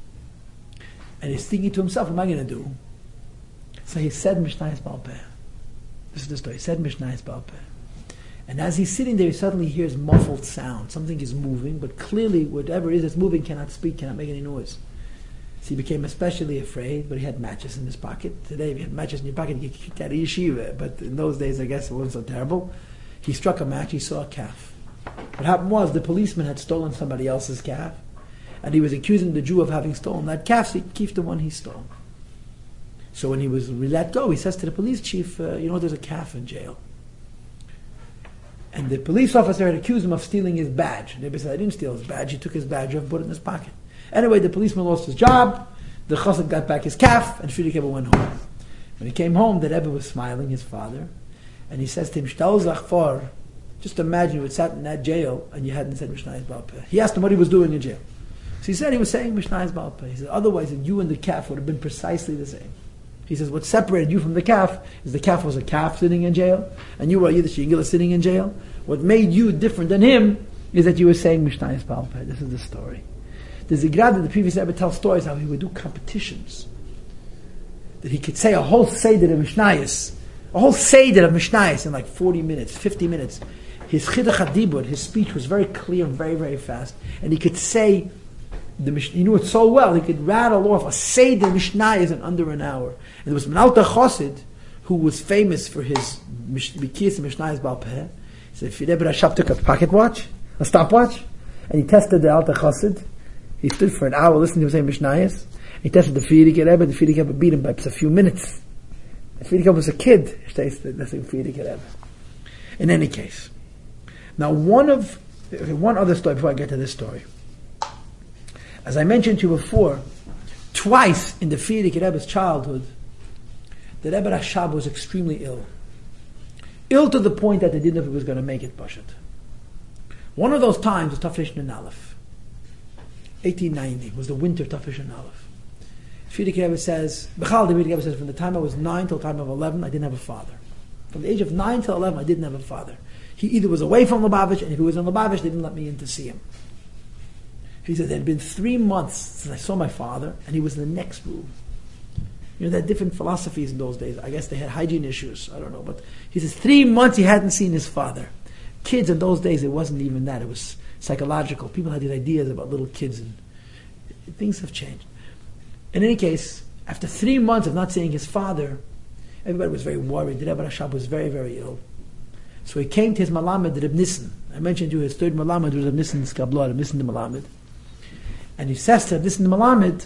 And he's thinking to himself, what am I going to do? So he said Mishnayos Baal Peh. This is the story. He said Mishnayos Baal Peh. And as he's sitting there, he suddenly hears muffled sound. Something is moving, but clearly whatever it is that's moving cannot speak, cannot make any noise. So he became especially afraid, but he had matches in his pocket. Today, if you had matches in your pocket, you get kicked out of yeshiva. But in those days, I guess it wasn't so terrible. He struck a match, he saw a calf. What happened was, the policeman had stolen somebody else's calf, and he was accusing the Jew of having stolen that calf, so he keeps the one he stole. So when he was let go, he says to the police chief, uh, you know, there's a calf in jail. And the police officer had accused him of stealing his badge. And they said, I didn't steal his badge, he took his badge off and put it in his pocket. Anyway, the policeman lost his job, the chassid got back his calf, and Frierdiker Rebbe went home. When he came home, the Rebbe was smiling, his father, and he says to him, Shtal zach for, just imagine you had sat in that jail and you hadn't said Mishnayos Baal Peh. He asked him what he was doing in jail. So he said he was saying Mishnayos Baal Peh. He said, otherwise you and the calf would have been precisely the same. He says, what separated you from the calf is the calf was a calf sitting in jail, and you were a Yiddish Yingila sitting in jail. What made you different than him is that you were saying Mishnayos Baal Peh. This is the story. There's a grad that the previous Rebbe tells stories how he would do competitions. That he could say a whole Seder of Mishnayos, a whole Seder of Mishnayos in like forty minutes, fifty minutes. His Chidduch HaDibur, his speech was very clear and very, very fast. And he could say, the he knew it so well, he could rattle off a Seder Mishnayos in under an hour. And there was an Alter Chassid who was famous for his Bikiyas and Mishnayos Baal Peh. He said, if Rebbe Rashab took a pocket watch, a stopwatch, and he tested the Alter Chassid, he stood for an hour listening to him say Mishnayos. He tested the Frierdiker Rebbe, the Frierdiker Rebbe beat him by a few minutes. The Frierdiker Rebbe was a kid. That's the Frierdiker Rebbe. In any case. Now one of, one other story before I get to this story. As I mentioned to you before, twice in the Frierdiker Rebbe's childhood, the Rebbe Rashab was extremely ill. Ill to the point that they didn't know if he was going to make it, Pashat. One of those times was Tafresh Nun Aleph. eighteen ninety was the winter of Tafresh Nun Aleph. Frierdiker Rebbe says, Bechal, the Frierdiker Rebbe says, from the time I was nine till the time of eleven, I didn't have a father. From the age of nine till eleven, I didn't have a father. He either was away from Lubavitch, and if he was in Lubavitch, they didn't let me in to see him. He said, it had been three months since I saw my father, and he was in the next room. You know, there are different philosophies in those days. I guess they had hygiene issues. I don't know. But he says, three months he hadn't seen his father. Kids in those days, it wasn't even that. It was psychological. People had these ideas about little kids, and things have changed. In any case, after three months of not seeing his father, everybody was very worried. The Rebbe Rashab was very, very ill. So he came to his Malamed, Reb Nissen. I mentioned to you his third Malamed was Reb Nissen's Kabbalah, Reb Nissen the Malamed. And he says to Reb Nissen the Malamed,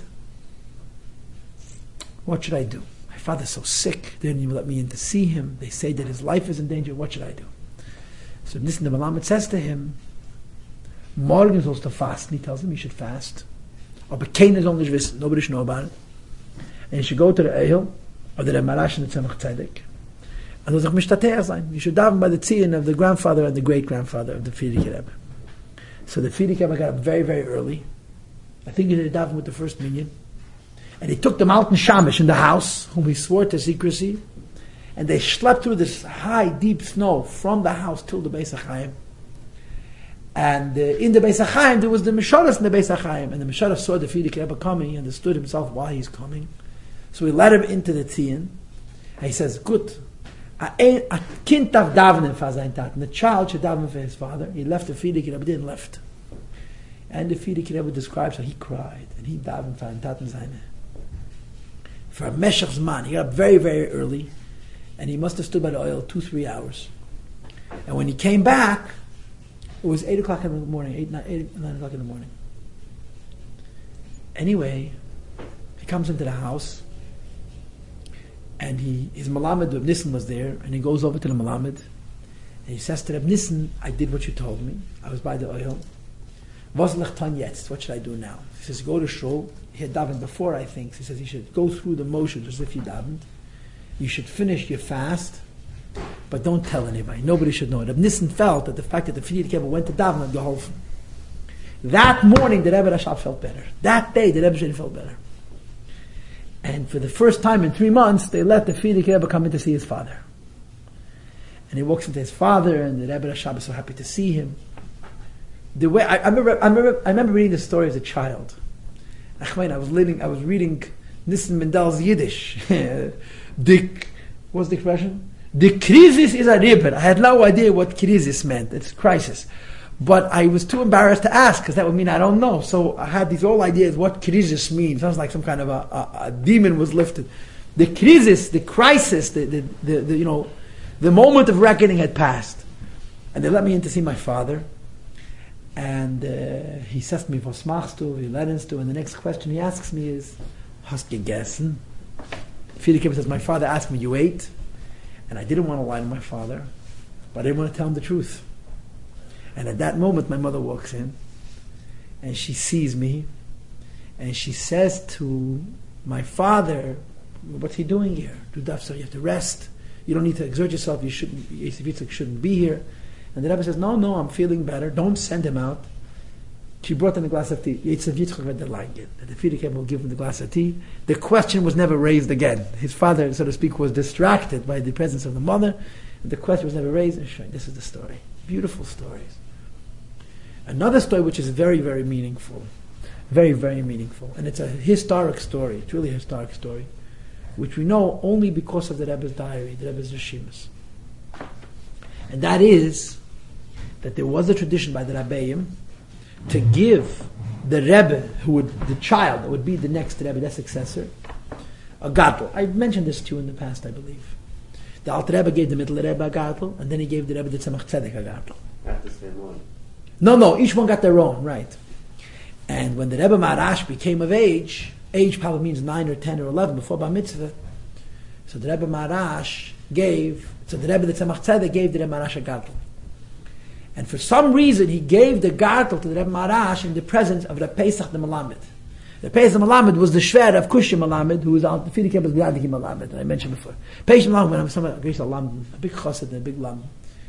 what should I do? My father's so sick. They didn't even let me in to see him. They say that his life is in danger. What should I do? So Reb Nissen the Malamed says to him, morgen sollst du fast. And he tells him he should fast. Aber keiner soll nicht wissen. Nobody should know about it. And he should go to the Eihel, or the Marash and the Tzemach Tzedek. And he should mishtateach sein. You should daven by the tzion of the grandfather and the great-grandfather of the Frierdiker Rebbe. So the Frierdiker Rebbe got up very, very early. I think he did daven with the first minyan. And he took the mountain Shamish in the house, whom he swore to secrecy, and they slept through this high, deep snow from the house till the Beis HaChaim. And uh, in the Beis HaChaim, there was the Meshoras in the Beis HaChaim, and the Meshoras saw the Frierdiker Rebbe coming, he understood himself why he's coming. So he led him into the tzion, and he says, good, a kind darf davenen for sein Taten. The child should daven for his father. He left the Frierdiker Rebbe, didn't left. And the Frierdiker Rebbe describes how he cried, and he davened for sein Taten seine. For a Meshach Zman, he got up very, very early, and he must have stood by the oil two, three hours. And when he came back, it was eight o'clock in the morning, eight, nine, eight, nine o'clock in the morning. Anyway, he comes into the house, and he, his Malamed, Reb Nissen, was there, and he goes over to the Malamed, and he says to Reb Nissen, I did what you told me. I was by the oil. Was lech tan jetzt? What should I do now? He says, go to shul. He had davened before, I think. He says, you should go through the motions as if you davened. You should finish your fast, but don't tell anybody. Nobody should know it. Reb Nissen felt that the fact that the Frierdiker Rebbe went to daven had geholfen. That morning, the Rebbe Rashab felt better. That day, the Rebbe Sheni felt better. And for the first time in three months, they let the Frierdiker Rebbe come in to see his father. And he walks into his father, and the Rebbe Rashab is so happy to see him. The way I, I remember, I remember, I remember reading this story as a child. I was reading, I was reading Nissen Mendel's Yiddish. the, what's the expression? The crisis is a river. I had no idea what crisis meant. It's crisis. But I was too embarrassed to ask, because that would mean I don't know. So I had these old ideas what crisis means. Sounds like some kind of a, a, a demon was lifted. The crisis, the crisis, the, the, the, the, you know, the moment of reckoning had passed. And they let me in to see my father. And uh, he says to me, was machst du, wie lernst du? And the next question he asks me is, hast gegessen? Frierdiker Rebbe says, my father asked me, you ate? And I didn't want to lie to my father, but I didn't want to tell him the truth. And at that moment, my mother walks in, and she sees me, and she says to my father, what's he doing here? Do dafsar, you have to rest. You don't need to exert yourself. You shouldn't, Yitzchak shouldn't be here. And the Rebbe says, no, no, I'm feeling better. Don't send him out. She brought in a glass of tea. Yitzchak read the line again. The Frierdiker Rebbe will give him the glass of tea. The question was never raised again. His father, so to speak, was distracted by the presence of the mother. And the question was never raised. And this is the story. Beautiful stories. Another story which is very, very meaningful. Very, very meaningful. And it's a historic story. It's really a historic story. Which we know only because of the Rebbe's diary, the Rebbe's Rishimas. And that is that there was a tradition by the Rabbeim to give the Rebbe, who would, the child that would be the next Rebbe, their successor, a gadol. I mentioned this to you in the past, I believe. The Alter Rebbe gave the middle Rebbe a gadol, and then he gave the Rebbe the Tzemach Tzedek a gadol. Not the same one. No, no, each one got their own, right. And when the Rebbe Maharash became of age, age probably means nine or ten or eleven before Bar Mitzvah, so the Rebbe Maharash gave, so the Rebbe the Tzemach Tzedek gave the Rebbe Maharash a gadol. And for some reason, he gave the gadol to the Rebbe Maharash in the presence of the Pesach the Malamed. The Pesach Malamed was the shver of Kushim Malamed, who was on the Frierdiker Rebbe's Gladiki Malamed, that I mentioned before. Pesach Malamed, when I was somewhere, a great lam, a big chassid and a big lam.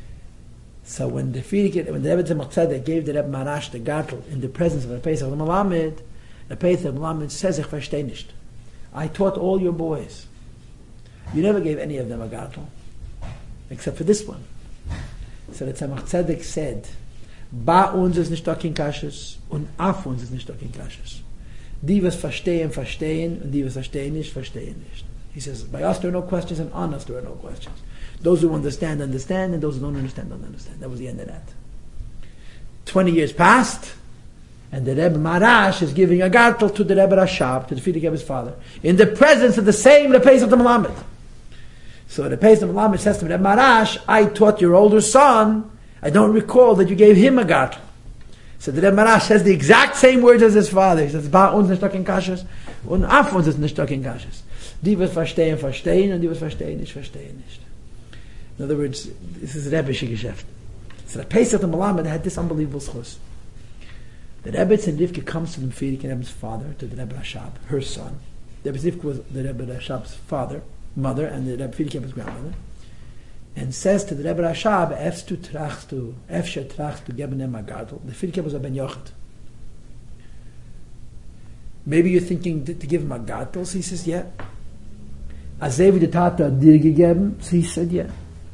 So when the Frierdiker, when the Rebbe Tzemach Tzedek gave the Rebbe Maharash the gadol in the presence of the Pesach the Malamed, the Pesach Malamed says, ich verstehe nicht. I taught all your boys. You never gave any of them a gartel, except for this one. So the Tzemach Tzedek said, Ba uns ist nicht doch in Kasches und auf uns ist nicht doch in Kasches. Die, was verstehen, verstehen, und die, was verstehen nicht, verstehen nicht. He says, by us there are no questions, and on us there are no questions. Those who understand, understand, and those who don't understand, don't understand. That was the end of that. Twenty years passed, and the Rebbe Marash is giving a gartel to the Rebbe Rashab, to the Frierdiker Rebbe's father, in the presence of the same Rebbe of the Melamed. So the Rebbe of the Melamed says to the Rebbe Marash, I taught your older son, I don't recall that you gave him a gartel. So the Rebbe Marash says the exact same words as his father. He says, Ba uns nicht doch in Kasches, und auf uns ist nicht doch in Kasches. Die, was verstehen, verstehen, und die, was verstehen nicht, verstehen nicht. In other words, this is Rebbe'sche Geschäft. So the Pesach the Melamed had this unbelievable schus. The Rebbe Tzedivke comes to the Frierdiker Rebbe's father, to the Rebbe Rashab, her son. The Rebbe Tzedivke was the Rebbe Rashab's father, mother, and the Rebbe Frierdiker Rebbe's grandmother, and says to the Rebbe Rashab, Efst du trachst du, Efshe trachst du geben em agadol. The Frierdiker Rebbe was a ben Yochid. Maybe you're thinking to, to give him a gadol, so he says, yeah. Azevi the Tata dir gegeben, so he said, yeah.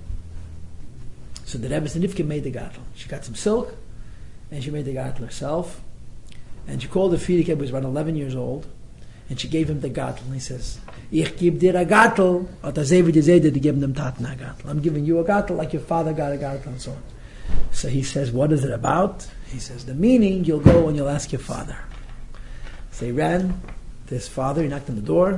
So the Rebbe Tzedivke made the gadol. She got some silk, and she made the gadol herself, and she called the Frierdiker Rebbe, who was around eleven years old, and she gave him the gadol, and he says, Ich gebe dir a gadol, or Azevi the Zeder to give them Taten a gadol. I'm giving you a gadol like your father got a gadol, and so on. So he says, what is it about? He says, the meaning, you'll go and you'll ask your father. So he ran to his father, he knocked on the door,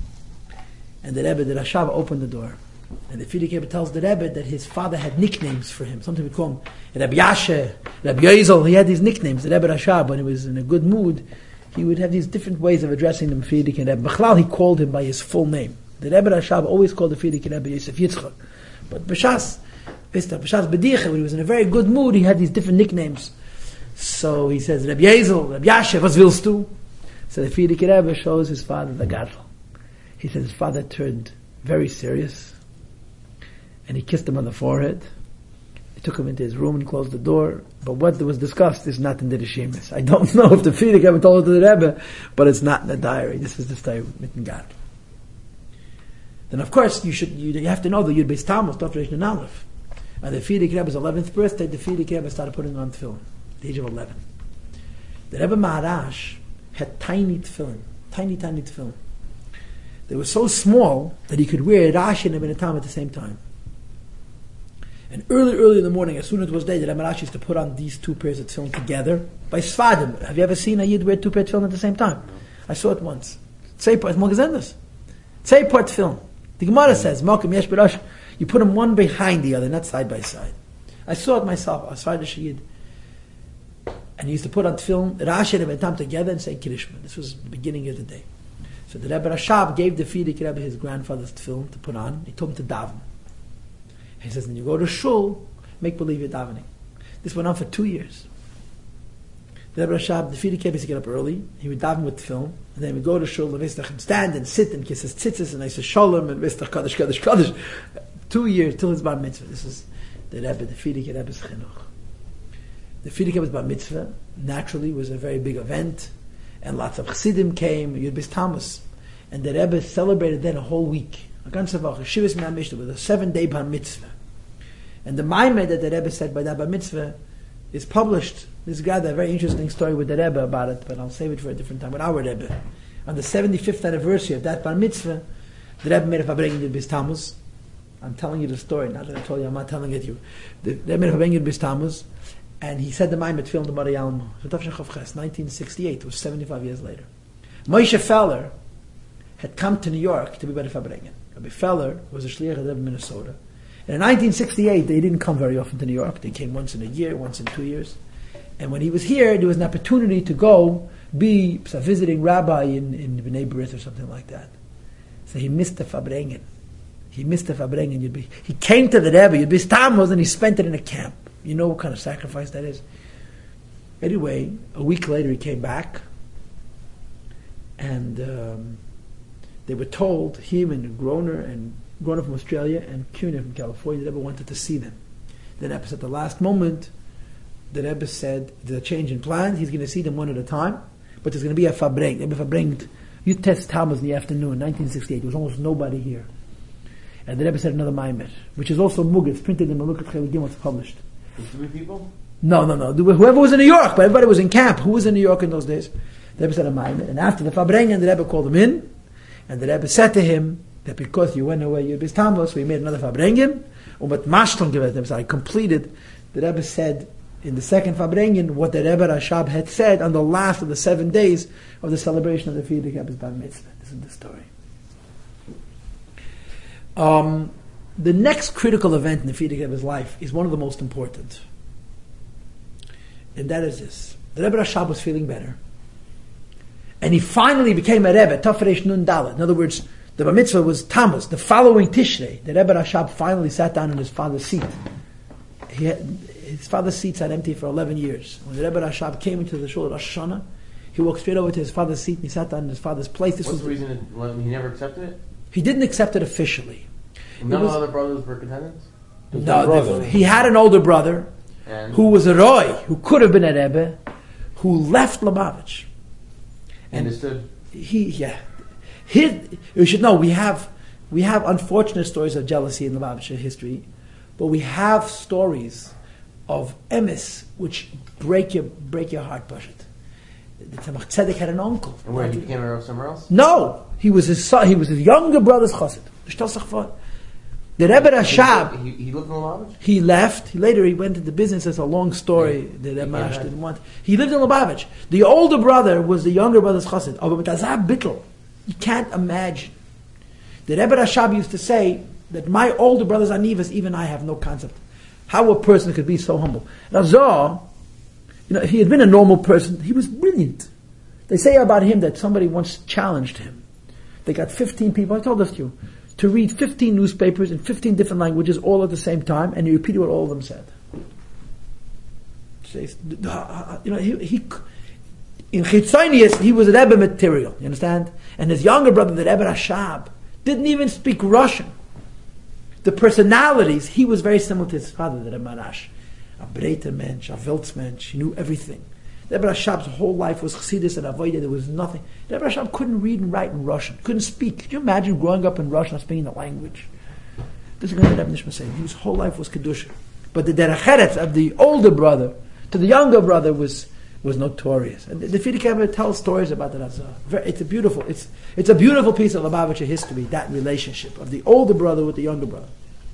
and the Rebbe, the Rashab, opened the door. And the Frierdiker Rebbe tells the Rebbe that his father had nicknames for him. Sometimes we call him Rebbe Yashe, Rebbe Yozel. He had these nicknames. The Rebbe Rashab, when he was in a good mood, he would have these different ways of addressing the Frierdiker Rebbe. Bechlal, he called him by his full name. The Rebbe Rashab always called the Frierdiker Rebbe Yosef Yitzchak. But B'shas, B'shas B'dicha, when he was in a very good mood, he had these different nicknames. So he says, Rebbe Yozel, Rebbe Yashe, was willst du? So the Frierdiker Rebbe shows his father the gadol. He says his father turned very serious, and he kissed him on the forehead. He took him into his room and closed the door. But what was discussed is not in the Rishimis. I don't know if the Frierdiker Rebbe told it to the Rebbe, but it's not in the diary. This is the story with Gadol. Then of course you should you, you have to know that Yud Beis Tammuz, Daf Reish Nun Aleph. On the Frierdiker Rebbe's eleventh birthday, the Frierdiker Rebbe started putting on tefillin at the age of eleven. The Rebbe Maharash had tiny tefillin, tiny, tiny tefillin. They were so small that he could wear Rashi and Ibn Tam at the same time. And early, early in the morning, as soon as it was day, the Rebbe Rashi used to put on these two pairs of tefillin together by Sfadim. Have you ever seen a Yid wear two pairs of tefillin at the same time? I saw it once. Tzei part, it's Mogazendas. Tzei part tefillin. The Gemara says, Malkum Yesh B'Rash, you put them one behind the other, not side by side. I saw it myself. I was Friday Shayid. And he used to put on tefillin, Rashi and Ibn Tam together and say Kirishma. This was the beginning of the day. So the Rebbe Rashab gave the Frierdiker Rebbe his grandfather's tefillin to put on. He told him to daven. He says, when you go to shul, make believe you're davening. This went on for two years. The Rebbe Rashab, the Frierdiker Rebbe used to get up early. He would daven with tefillin. And then he would go to shul and stand and sit and kiss his tzitzis and I say shalom and vestach kaddish kaddish kaddish. Two years till his bar mitzvah. This is the Rebbe, the Frierdiker Rebbe's chinuch. The Frierdiker Rebbe's bar mitzvah naturally was a very big event. And lots of chassidim came, Yud Beis Tammuz. And the Rebbe celebrated then a whole week. A ganze Woche, Shivas Mea Mishnah, with a seven-day bar mitzvah. And the Maimeh that the Rebbe said by that bar mitzvah is published. This is a very interesting story with the Rebbe about it, but I'll save it for a different time, with our Rebbe. On the seventy-fifth anniversary of that bar mitzvah, the Rebbe made a fabrengen Yud Beis Tammuz. I'm telling you the story, not that I told you, I'm not telling it to you. The Rebbe made a fabrengen Yud Beis Tammuz, and he said the Maimeh Tefillin to Mari Alma. nineteen sixty-eight, it was seventy-five years later. Moshe Feller had come to New York to be by the Fabrengen. Rabbi Feller was a shliach of Minnesota. And in nineteen sixty-eight, they didn't come very often to New York. They came once in a year, once in two years. And when he was here, there was an opportunity to go be a visiting rabbi in, in Bnei B'rith or something like that. So he missed the Fabrengen. He missed the Fabrengen. He came to the Rebbe, Yud Beis Tammuz, and he spent it in a camp. You know what kind of sacrifice that is? Anyway, a week later he came back, and um, they were told, him and Groner and Groner from Australia and Kuhner from California, the Rebbe wanted to see them. The Rebbe at the last moment, the Rebbe said, there's a change in plans, he's going to see them one at a time, but there's going to be a Fabreng. The Rebbe Fabrenged You test Tammuz in the afternoon, nineteen sixty-eight. There was almost nobody here. And the Rebbe said another Maimer, which is also Mugger. It's printed in Malukot Cheligim, it's published. Three people? No, no, no. Whoever was in New York, but everybody was in camp. Who was in New York in those days? The Rebbe said a Maimer. And after the Fabrengen, the Rebbe called him in. And the Rebbe said to him that because you went away, you bis Tammuz, we made another Fabrengen. And what Mashton gave them, so I completed. The Rebbe said in the second Fabrengen what the Rebbe Rashab had said on the last of the seven days of the celebration of the Frierdiker Rebbe's Bar Mitzvah. This is the story. Um, the next critical event in the Frierdiker Rebbe's life is one of the most important. And that is this. The Rebbe Rashab was feeling better. And he finally became a Rebbe, Tafresh Nun Dalet. In other words, the Bar Mitzvah was Tammuz. The following Tishrei, the Rebbe Rashab finally sat down in his father's seat. He had, his father's seat sat empty for eleven years. When the Rebbe Rashab came into the shul at Rosh Hashanah, he walked straight over to his father's seat and he sat down in his father's place. This What's was the reason it, he never accepted it? He didn't accept it officially. None was, of the other brothers were contendants? No, the, he had an older brother and? who was a Roy, who could have been a Rebbe, who left Lubavitch. And Understood. He, yeah. His, you should know, we have, we have unfortunate stories of jealousy in Lubavitcher history, but we have stories of emes which break your, break your heart, Pashat. The Tzemach Tzedek had an uncle. And where, he became a Rebbe somewhere else? No! He was his son, he was his younger brother's chassid. The Rebbe Rashab, he, he lived in Lubavitch? He left. He, later he went into business. It's a long story. The Rebbe Marash didn't want. He lived in Lubavitch. The older brother was the younger brother's chassid. Aber mitazah bittel. You can't imagine. The Rebbe Rashab used to say that my older brother's anivas, even I have no concept. How a person could be so humble. Razor, you know, he had been a normal person. He was brilliant. They say about him that somebody once challenged him. They got fifteen people, I told this to you, to read fifteen newspapers in fifteen different languages all at the same time, and he repeated what all of them said. You know, he, he in Chitzonius, he was a Rebbe material, you understand? And his younger brother, the Rebbe Rashab, didn't even speak Russian. The personalities, he was very similar to his father, the Rebbe Marash. A breiter mensch, a Welts mensch, he knew everything. The Rebbe Rashab's whole life was Chassidus and Avodah, there was nothing. The Rebbe Rashab couldn't read and write in Russian, couldn't speak. Could you imagine growing up in Russian and speaking the language? This is what the Rebbe Nishma saying. His whole life was Kedusha. But the Derech Eretz of the older brother to the younger brother was was notorious. And the, the Frierdiker Rebbe tells stories about the Razah. It's a beautiful, it's it's a beautiful piece of Lubavitcher history, that relationship of the older brother with the younger brother.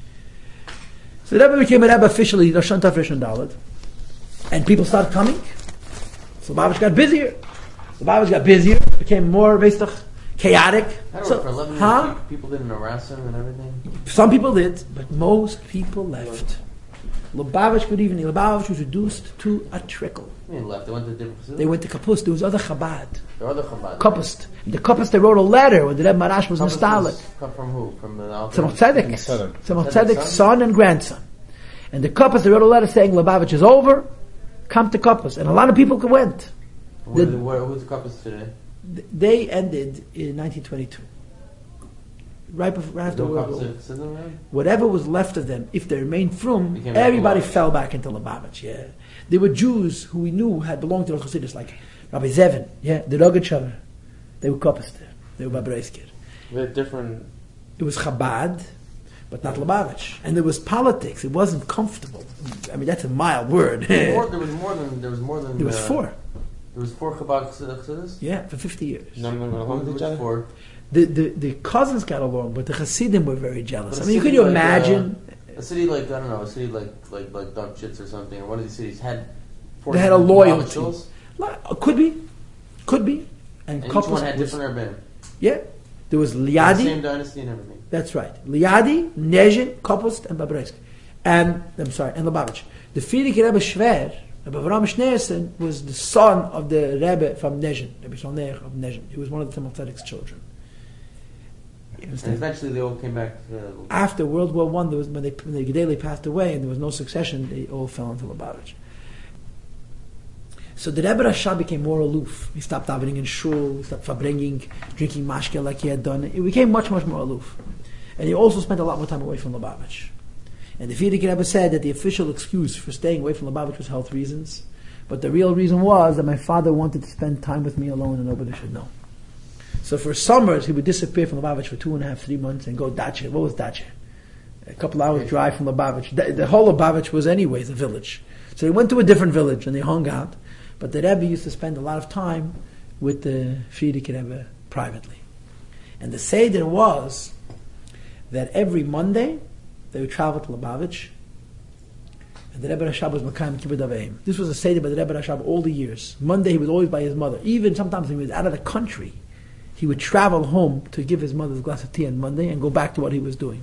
So the Rebbe became a Rebbe officially, Rosh Hashanah Tafresh and Dalet, and people started coming. So Lubavitch got busier. Lubavitch got busier, became more veistach, chaotic. I don't so, know, for eleven years, huh? people didn't harass him and everything. Some people did, but most people left. Lubavitch, good evening. Lubavitch was reduced to a trickle. I mean, left. They went to different facilities. They went to Kapust. There was other Chabad. There were other Chabad. Kapust. In the Kapust, they wrote a letter when the Rebbe Marash was nostalgic. Come from who? From the Alter? Tzemach Tzedek. Tzemach Tzedek's son and grandson. And the Kapust, they wrote a letter saying Lubavitch is over. Come to Kapust, and a lot of people went. Where, The- where, who's the Kappas today? They ended in nineteen twenty-two. Right before, right after No World War Kappas One. sitting around? Whatever was left of them, if they remained frum, Became everybody Lubavitch. fell back into Lubavitch. Yeah, there were Jews who we knew had belonged to the Chassidus, like Rabbi Zevin. Yeah, the Rogachover. They were Kappas there. They were Babreisker. They're different. It was Chabad, but not Lubavitch. And there was politics. It wasn't comfortable. I mean, that's a mild word. There was more, there was more than. There was more than. There was uh, four. There was four Chabad Chassidus? Yeah, for fifty years. None of them got along with Which each other? four? The, the the cousins got along, but the Hasidim were very jealous. But I a mean, could city you like, imagine? Uh, a city like, I don't know, a city like like like Dunkchitz or something, or one of these cities had four They had a different loyalty. Lubavitchers, Like, Could be, could be. And, and each Kapus one had was- different Rebbeim. Yeah, there was The Liadi. same dynasty and everything. That's right. Liadi, Nezhin, Kapust, and Babresk. And, I'm sorry, and Lubavitch. The Frierdiker Rebbe Shver, Rebbe Avraham Schneerson, was the son of the Rebbe from Nezhin, Rebbe Shalneich of Nezhin. He was one of the Tzemach Tzedek's children. You And understand? eventually they all came back to After World War One, there was, when, they, when the Gedali passed away and there was no succession, they all fell into Lubavitch. So the Rebbe Rashab became more aloof. He stopped davening in shul, he stopped fabringing, drinking mashke like he had done. He became much, much more aloof. And he also spent a lot more time away from Lubavitch. And the Frierdiker Rebbe said that the official excuse for staying away from Lubavitch was health reasons. But the real reason was that my father wanted to spend time with me alone and nobody should know. So for summers, he would disappear from Lubavitch for two and a half, three months and go dacha. What was dacha? A couple hours drive from Lubavitch. The, the whole Lubavitch was anyways a village. So he went to a different village and they hung out. But the Rebbe used to spend a lot of time with the Frierdiker Rebbe privately. And the Seder was that every Monday they would travel to Lubavitch, and the Rebbe Rashab was Makayim Kibbutz Aveim. This was a Seder by the Rebbe Rashab all the years. Monday he was always by his mother. Even sometimes when he was out of the country, he would travel home to give his mother a glass of tea on Monday and go back to what he was doing.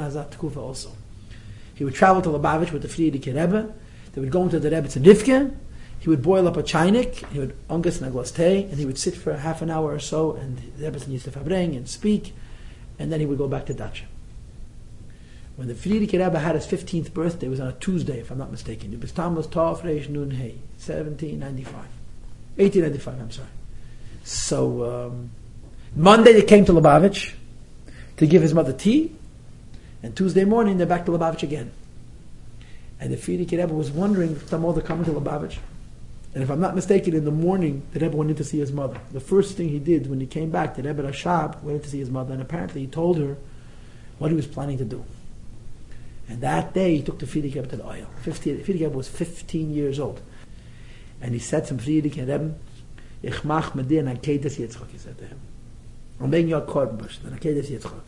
Also. He would travel to Lubavitch with the Frierdiker Rebbe. They would go into the Rebbe's Nifke. He would boil up a chainik, he would ungus and a glass tea, and he would sit for half an hour or so, and the Rebbe used to fabring and speak, and then he would go back to dacha. When the Frierdiker Rebbe had his fifteenth birthday, it was on a Tuesday, if I'm not mistaken. It was Tammuz Tov Reish Nun Hey, seventeen ninety-five. eighteen ninety-five, I'm sorry. So, um, Monday they came to Lubavitch to give his mother tea, and Tuesday morning they're back to Lubavitch again. And the Frierdiker Rebbe was wondering if some other coming to Lubavitch. And if I'm not mistaken, in the morning, the Rebbe went in to see his mother. The first thing he did when he came back, the Rebbe Rashab went in to see his mother, and apparently he told her what he was planning to do. And that day, he took the Frierdiker Rebbe to the oil. Frierdiker Rebbe was fifteen years old. And he said to Frierdiker Rebbe, Ich mach mit dir an Akedas Yitzchak, he said to him. I'm making you a korban, an Akedas Yitzchak.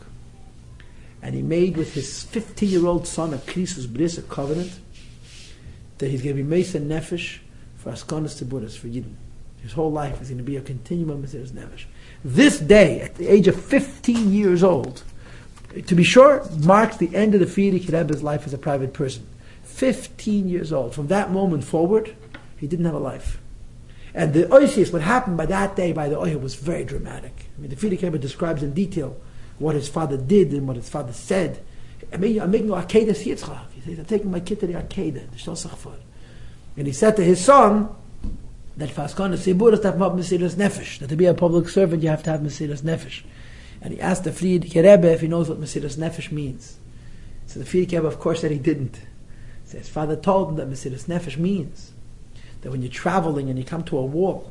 And he made with his fifteen-year-old son a krisus bris, a covenant, that he's going to be Mesa Nefesh for Askonas Tziburas, for Yidden. His whole life is going to be a continuum of Mesiras Nefesh. This day, at the age of fifteen years old, to be sure, marks the end of the Frierdiker Rebbe's life as a private person. fifteen years old. From that moment forward, he didn't have a life. And the Oisius, what happened by that day, by the Oya, was very dramatic. I mean, the Frierdiker Rebbe describes in detail what his father did and what his father said. I mean, I'm making Akedas Yitzchak. He says, I'm taking my kid to the Akedah, the Shal Sachfar. And he said to his son that Faskana Sibur is to have Mesiras Nefesh, that to be a public servant you have to have Mesiras Nefesh. And he asked the Frierdiker Rebbe if he knows what Mesiras Nefesh means. So the Frierdiker Rebbe, of course, said he didn't. So his father told him that Mesiras Nefesh means that when you're traveling and you come to a wall,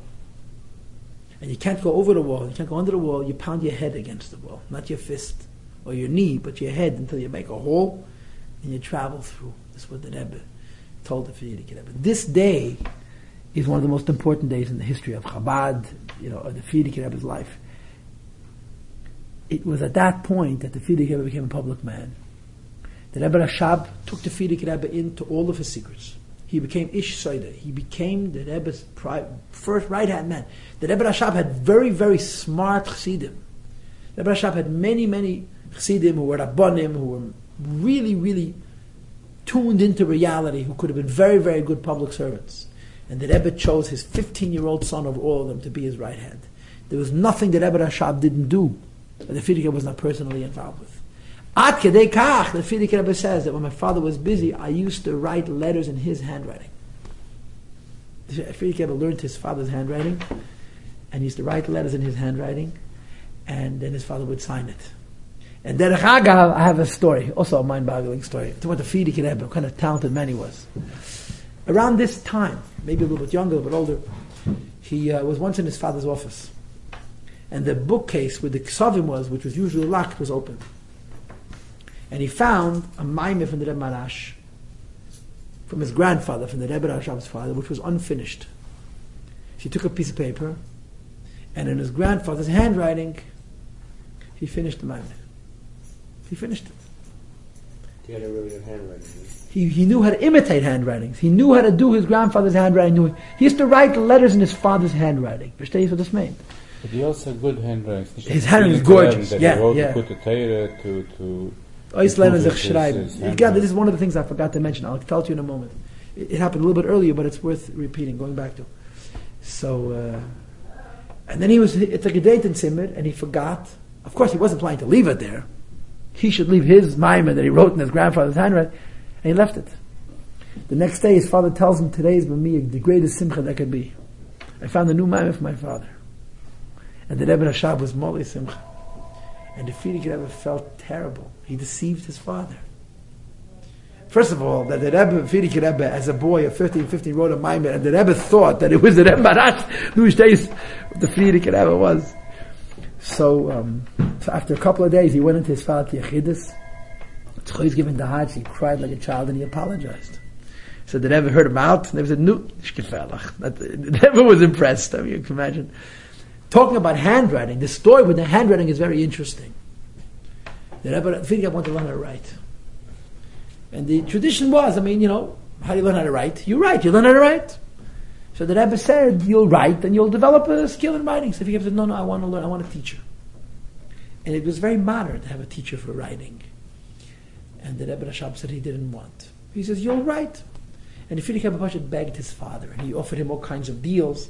and you can't go over the wall, you can't go under the wall, you pound your head against the wall, not your fist or your knee, but your head until you make a hole, and you travel through. This is what the Rebbe told the Frierdiker Rebbe. This day is one of the most important days in the history of Chabad, you know, of the Frierdiker Rebbe's life. It was at that point that the Frierdiker Rebbe became a public man. The Rebbe Rashab took the Frierdiker Rebbe into all of his secrets. He became Ish Soida. He became the Rebbe's pri- first right-hand man. The Rebbe Rashab had very, very smart Chassidim. The Rebbe Rashab had many, many Chassidim who were Rabbanim, who were really, really tuned into reality, who could have been very, very good public servants. And the Rebbe chose his fifteen-year-old son over all of them to be his right hand. There was nothing that Rebbe Rashab didn't do that the Frierdiker was not personally involved with. Ad kedei kach, the Frierdiker Rebbe says that when my father was busy, I used to write letters in his handwriting. The Frierdiker Rebbe learned his father's handwriting, and he used to write letters in his handwriting, and then his father would sign it. And then I have a story, also a mind-boggling story. It's about the Frierdiker Rebbe, what kind of talented man he was. Around this time, maybe a little bit younger, a little bit older, he uh, was once in his father's office, and the bookcase where the ksavim was, which was usually locked, was open. And he found a maimah from the Rebbe Marash, from his grandfather, from the Rebbe Rashab's father, which was unfinished. He took a piece of paper, and in his grandfather's handwriting, he finished the maimah. He finished it. He had a really good handwriting. He, he knew how to imitate handwritings. He knew how to do his grandfather's handwriting. He used to write letters in his father's handwriting. Verstehe what this meant? But he also had good handwriting. His handwriting is gorgeous. Yeah, he wrote yeah. To put the Torah to to. This is one of the things I forgot to mention. I'll tell it to you in a moment. It, it happened a little bit earlier, but it's worth repeating, going back to. So, uh, and then he was, it's like a date in Simmer, and he forgot. Of course, he wasn't planning to leave it there. He should leave his maimah that he wrote in his grandfather's handwriting, and he left it. The next day, his father tells him, today is for me the greatest simcha that could be. I found a new maimah for my father. And the Rebbe Rashab was Moli Simcha. And the Frierdiker Rebbe felt terrible. He deceived his father. First of all, that the Rebbe, Frierdiker Rebbe, as a boy of thirteen, fifteen, wrote a maimah, and the Rebbe thought that it was the Rebbe Marash, whose days the Frierdiker Rebbe was. So, um, so after a couple of days, he went into his father Yechidus. He's given the Hajj. He cried like a child and he apologized. So the Rebbe heard him out. And they said, "No, ich gefährlich." The Rebbe was impressed. I mean, you can imagine. Talking about handwriting, the story with the handwriting is very interesting. The Rebbe, the Frierdiker wanted to learn how to write. And the tradition was, I mean, you know, how do you learn how to write? You write, you learn how to write. So the Rebbe said, you'll write and you'll develop a skill in writing. So Frierdiker said, no, no, I want to learn, I want a teacher. And it was very modern to have a teacher for writing. And the Rebbe Rashab said he didn't want. He says, you'll write. And the Frierdiker Rebbe begged his father, and he offered him all kinds of deals.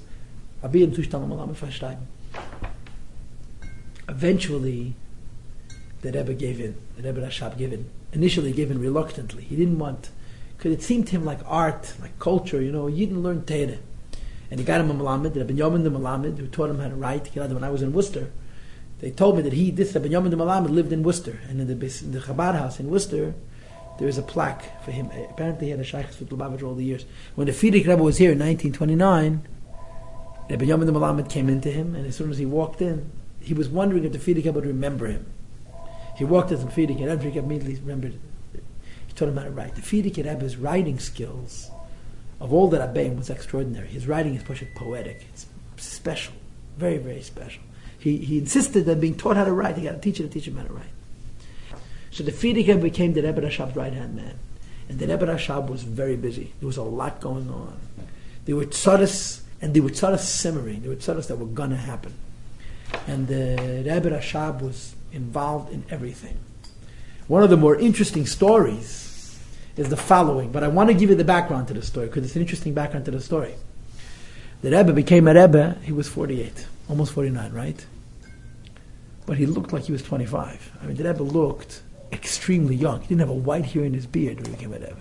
Eventually, the Rebbe gave in. The Rebbe Rashab gave in. Initially gave in reluctantly. He didn't want, because it seemed to him like art, like culture, you know, he didn't learn Torah. And he got him a Malamed, Rabbi Yomin the Malamed, who taught him how to write. When I was in Worcester, they told me that he, this Rabbi Yomin the Malamed, lived in Worcester. And in the, in the Chabad house in Worcester, there is a plaque for him. Apparently he had a shaykhs with Lubavitch all the years. When the Frierdiker Rebbe was here in nineteen twenty-nine, Rabbi Yomin the Malamed came into him, and as soon as he walked in, he was wondering if the Frierdiker Rebbe would remember him. He walked into the Frierdiker Rebbe, Frierdiker immediately remembered. He taught him how to write. The Frierdiker Rebbe's writing skills, of all the Rabbeim, was extraordinary. His writing is poetic. It's special, very, very special. He he insisted on being taught how to write. He got a teacher to teach him how to write. So the Frierdiker Rebbe became the Rebbe Rashab's right-hand man. And the Rebbe Rashab was very busy. There was a lot going on. There were tzaddis, and there were tzaddis simmering. There were tzaddis that were going to happen. And the Rebbe Rashab was involved in everything. One of the more interesting stories is the following, but I want to give you the background to the story, because it's an interesting background to the story. The Rebbe became a Rebbe, he was forty-eight, almost forty-nine, right? But he looked like he was twenty-five. I mean, the Rebbe looked extremely young. He didn't have a white hair in his beard when he became a Rebbe.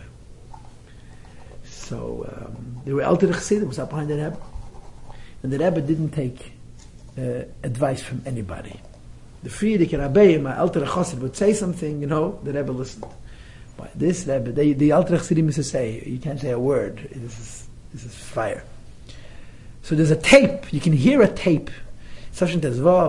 So, um, there were Elter Chassidim was up behind the Rebbe. And the Rebbe didn't take uh, advice from anybody. The Frierdiker Rebbe, my Elter Chassid, would say something, you know, the Rebbe listened. But this Rebbe, they, the Elter Chassidim used to say, you can't say a word. This is, this is fire. So there's a tape. You can hear a tape. I heard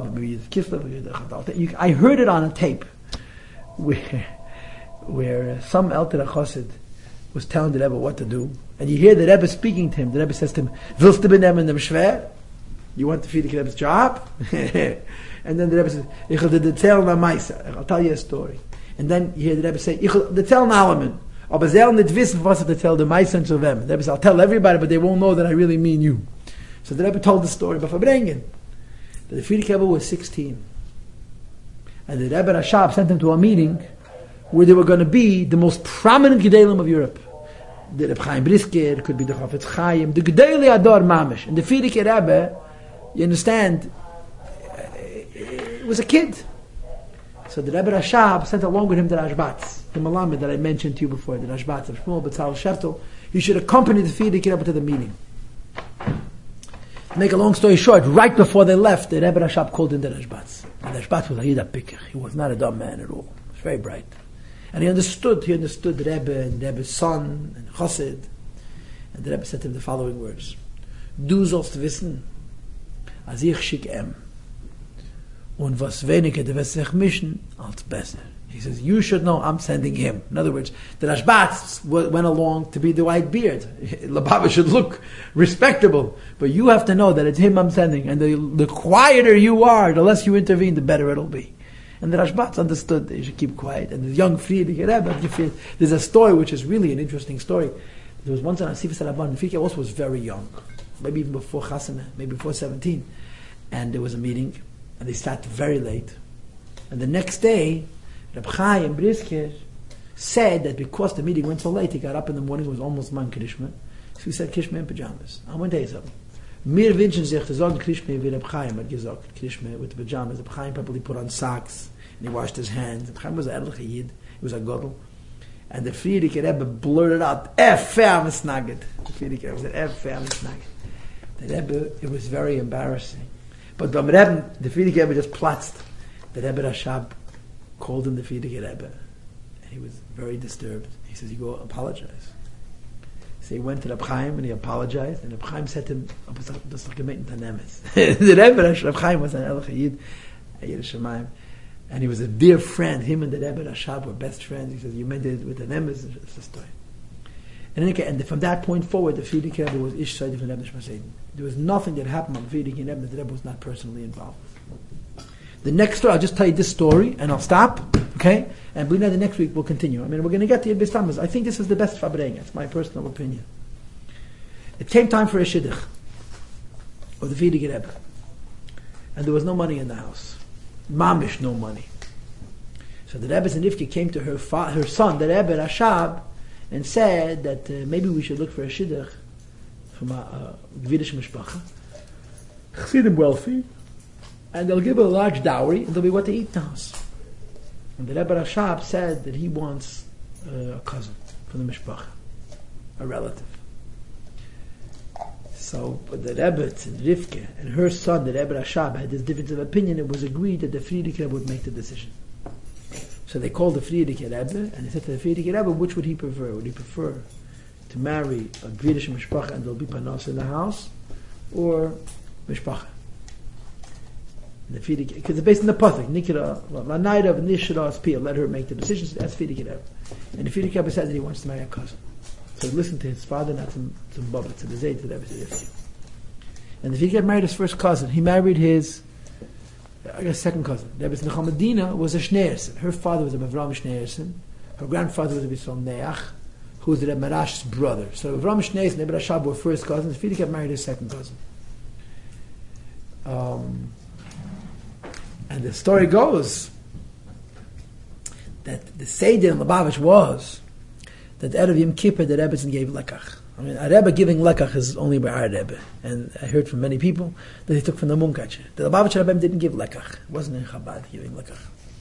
it on a tape where where some Elter Chassid was telling the Rebbe what to do, and you hear the Rebbe speaking to him. The Rebbe says to him, "Willst du benehmen dem schwer? You want to feed the Rebbe's job?" And then the Rebbe says, "Ich will erzählen a Meise. I'll tell you a story." And then you hear the Rebbe say, "Ich will erzählen allen, aber sie sollen nicht wissen, was ich erzähle the Meise und zu wem." The Rebbe says, "I'll tell everybody, but they won't know that I really mean you." So the Rebbe told the story about Verbringen. The Frierdiker Rebbe was sixteen, and the Rebbe Rashab sent him to a meeting where they were going to be the most prominent Gedalim of Europe. The Reb Chaim Brisker, could be the Chafetz Chaim, the Gedali Ador Mamish. And the Frierdiker Rebbe, you understand, it was a kid. So the Rebbe Rashab sent along with him the Rashbatz, the Malamed that I mentioned to you before, the Rashbatz of Shmuel B'Tzal Sheftel. He should accompany the Frierdiker Rebbe to the meeting. To make a long story short, right before they left, the Rebbe Rashab called in the Rashbatz. And the Rashbatz was a Yida Piker. He was not a dumb man at all. He was very bright. And he understood, he understood the Rebbe and the Rebbe's son and Chassid. And the Rebbe said to him the following words. Du sollst wissen, als ich schick em, und was weniger du wirst sich mischen, als besser. He says, you should know I'm sending him. In other words, the Rashbatz went along to be the white beard. Lubavitch should look respectable. But you have to know that it's him I'm sending. And the, the quieter you are, the less you intervene, the better it'll be. And the Rashbatz understood that you should keep quiet. And the young Frierdiker Rebbe, there's a story which is really an interesting story. There was once an Asifas Rabban, the Frierdiker also was very young. Maybe even before Chasana, maybe before seventeen. And there was a meeting, and they sat very late. And the next day, Reb Chaim Brisker said that because the meeting went so late, he got up in the morning, it was almost man Krishma. So he said Krishma in pajamas. I went to him. Mir wünschen sich zu sagen Krishma wie Reb Chaim hat gesagt, Krishma with the pajamas. Reb Chaim probably put on socks, and he washed his hands. Reb Chaim was a Erlich Yid, he was a Godel. And the Frierdiker Rebbe blurted out, Ef Fam Snaget. The Frierdiker Rebbe said, Ef Fam Snaget. The Rebbe, it was very embarrassing. But the Rebbe, the Frierdiker Rebbe just platzed. The Rebbe Rashab called him the Frierdiker Rebbe, and he was very disturbed. He says, "You go apologize." So he went to Reb Chaim and he apologized, and Reb Chaim said to him, "Das doch gemeint in Tanemes." The Rebbe Reb Chaim was an Erlich Yid, Yerushalayim. And he was a dear friend. Him and the Rebbe Rashab were best friends. He says, you made it with an emes. It's a story. And, then, and from that point forward, the Frierdiker Rebbe was Ish Seidif and Rebbe Shmasein. There was nothing that happened on Frierdiker Rebbe that the Rebbe was not personally involved with. The next story, I'll just tell you this story, and I'll stop, okay? And we know the next week we'll continue. I mean, we're going to get to Yid Beis Tammuz. I think this is the best Fabrenga. It's my personal opinion. It came time for a Shidduch of the Frierdiker Rebbe. And there was no money in the house. Mamish, no money. So the Rebbe Zanivki came to her fa- her son, the Rebbe Rashab, and said that uh, maybe we should look for a Shidduch from a Gvidish Mishpacha. Chassidim wealthy, and they'll give her a large dowry, and there'll be what to eat in the house. And the Rebbe Rashab said that he wants uh, a cousin from the Mishpacha, a relative. So but the Rebbe and Rivke and her son, the Rebbe Rashab, had this difference of opinion. It was agreed that the Frierdiker Rebbe would make the decision. So they called the Frierdiker Rebbe, and they said to the Frierdiker Rebbe, which would he prefer? Would he prefer to marry a Gvidish Mishpacha and there'll be panos in the house, or Mishpacha? The Frierdiker, because it's based on the Pasuk, Nikra, Lanaida, Nishra, Spia, let her make the decision. So that's Frierdiker Rebbe. And the Frierdiker Rebbe said that he wants to marry a cousin. So he listened to his father, not to, to Baba, to the Zayd, to the Rebbe, to the Rivke. And the Frierdiker married his first cousin. He married his I guess second cousin. Rebbe Nechamadina was a Schneerson. Her father was a Avram Schneerson. Her grandfather was a Bishol Neach, who was the Rebbe Marash's brother. So Avram Schneerson and Rebbe Rashab were first cousins. Frierdiker married his second cousin. Um, and the story goes that the Seder in Lubavitch was that Erev Yom Kippur the Rebbe gave lekach. I mean, a Rebbe giving lekach is only by our Rebbe. And I heard from many people that he took from the Munkacher. The Lubavitcher Rebbe didn't give lekach. It wasn't in Chabad giving lekach.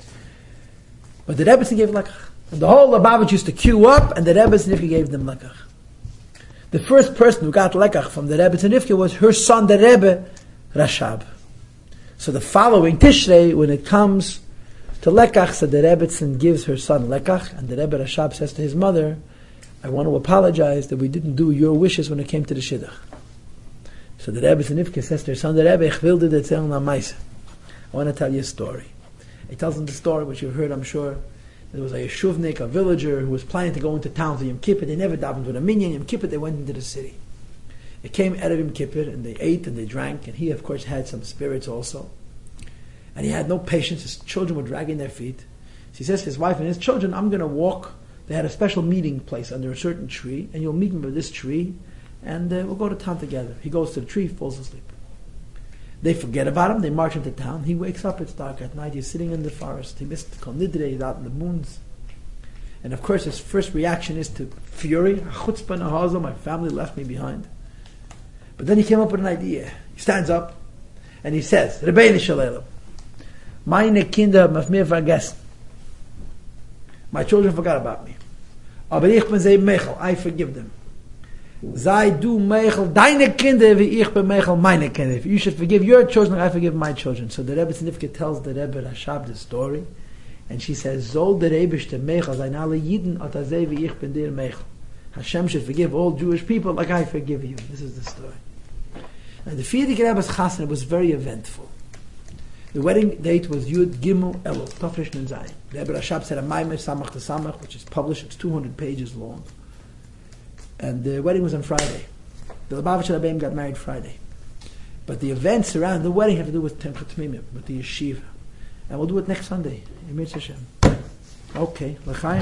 But the Rebbe gave lekach. And the whole Lubavitch used to queue up, and the Rebbe Nifke gave them lekach. The first person who got lekach from the Rebbe Nifke was her son, the Rebbe Rashab. So the following Tishrei, when it comes to lekach, so the Rebbe gives her son lekach, and the Rebbe Rashab says to his mother, I want to apologize that we didn't do your wishes when it came to the Shidduch. So the Rebbe Nifke says to her son, the Rebbe, ich will dir erzählen na meise. I want to tell you a story. He tells him the story, which you've heard, I'm sure. There was a yeshuvnik, a villager, who was planning to go into town for Yom Kippur. They never davened with a minyan. Yom Kippur, they went into the city. It came out of Yom Kippur, and they ate and they drank, and he, of course, had some spirits also. And he had no patience. His children were dragging their feet. So he says to his wife and his children, I'm going to walk. They had a special meeting place under a certain tree, and you'll meet me by this tree, and uh, we'll go to town together. He goes to the tree, falls asleep. They forget about him, they march into town. He wakes up, it's dark at night, he's sitting in the forest. He missed Kol Nidre, he's out in the moons. And of course his first reaction is to fury. Chutzpah nahazo, my family left me behind. But then he came up with an idea. He stands up, and he says, Rebbeinu Shalom, meine Kinder haben mir vergessen. My children forgot about me. Aber ich bin sie Mechel, I forgive them. Sei du Mechel, deine Kinder, wie ich bin Mechel, meine Kinder. If you should forgive your children, I forgive my children. So the Rebbe Nifke tells the Rebbe Rashab the story, and she says, Zol der Rebbechte Mechel, sein alle Yidden, at azeh wie ich bin dir Mechel. Hashem should forgive all Jewish people like I forgive you. This is the story. And the Frierdiker Rebbe's chasna was very eventful. The wedding date was Yud Gimel Elul, Tafresh Nun Zayin. The Rebbe Rashab said a Maimer Samach to Samach, which is published. It's two hundred pages long. And the wedding was on Friday. The Lubavitcher Rebbeim got married Friday. But the events around the wedding have to do with Temchat Tmimim, with the yeshiva. And we'll do it next Sunday. Emir Hashem. Okay. L'chaim.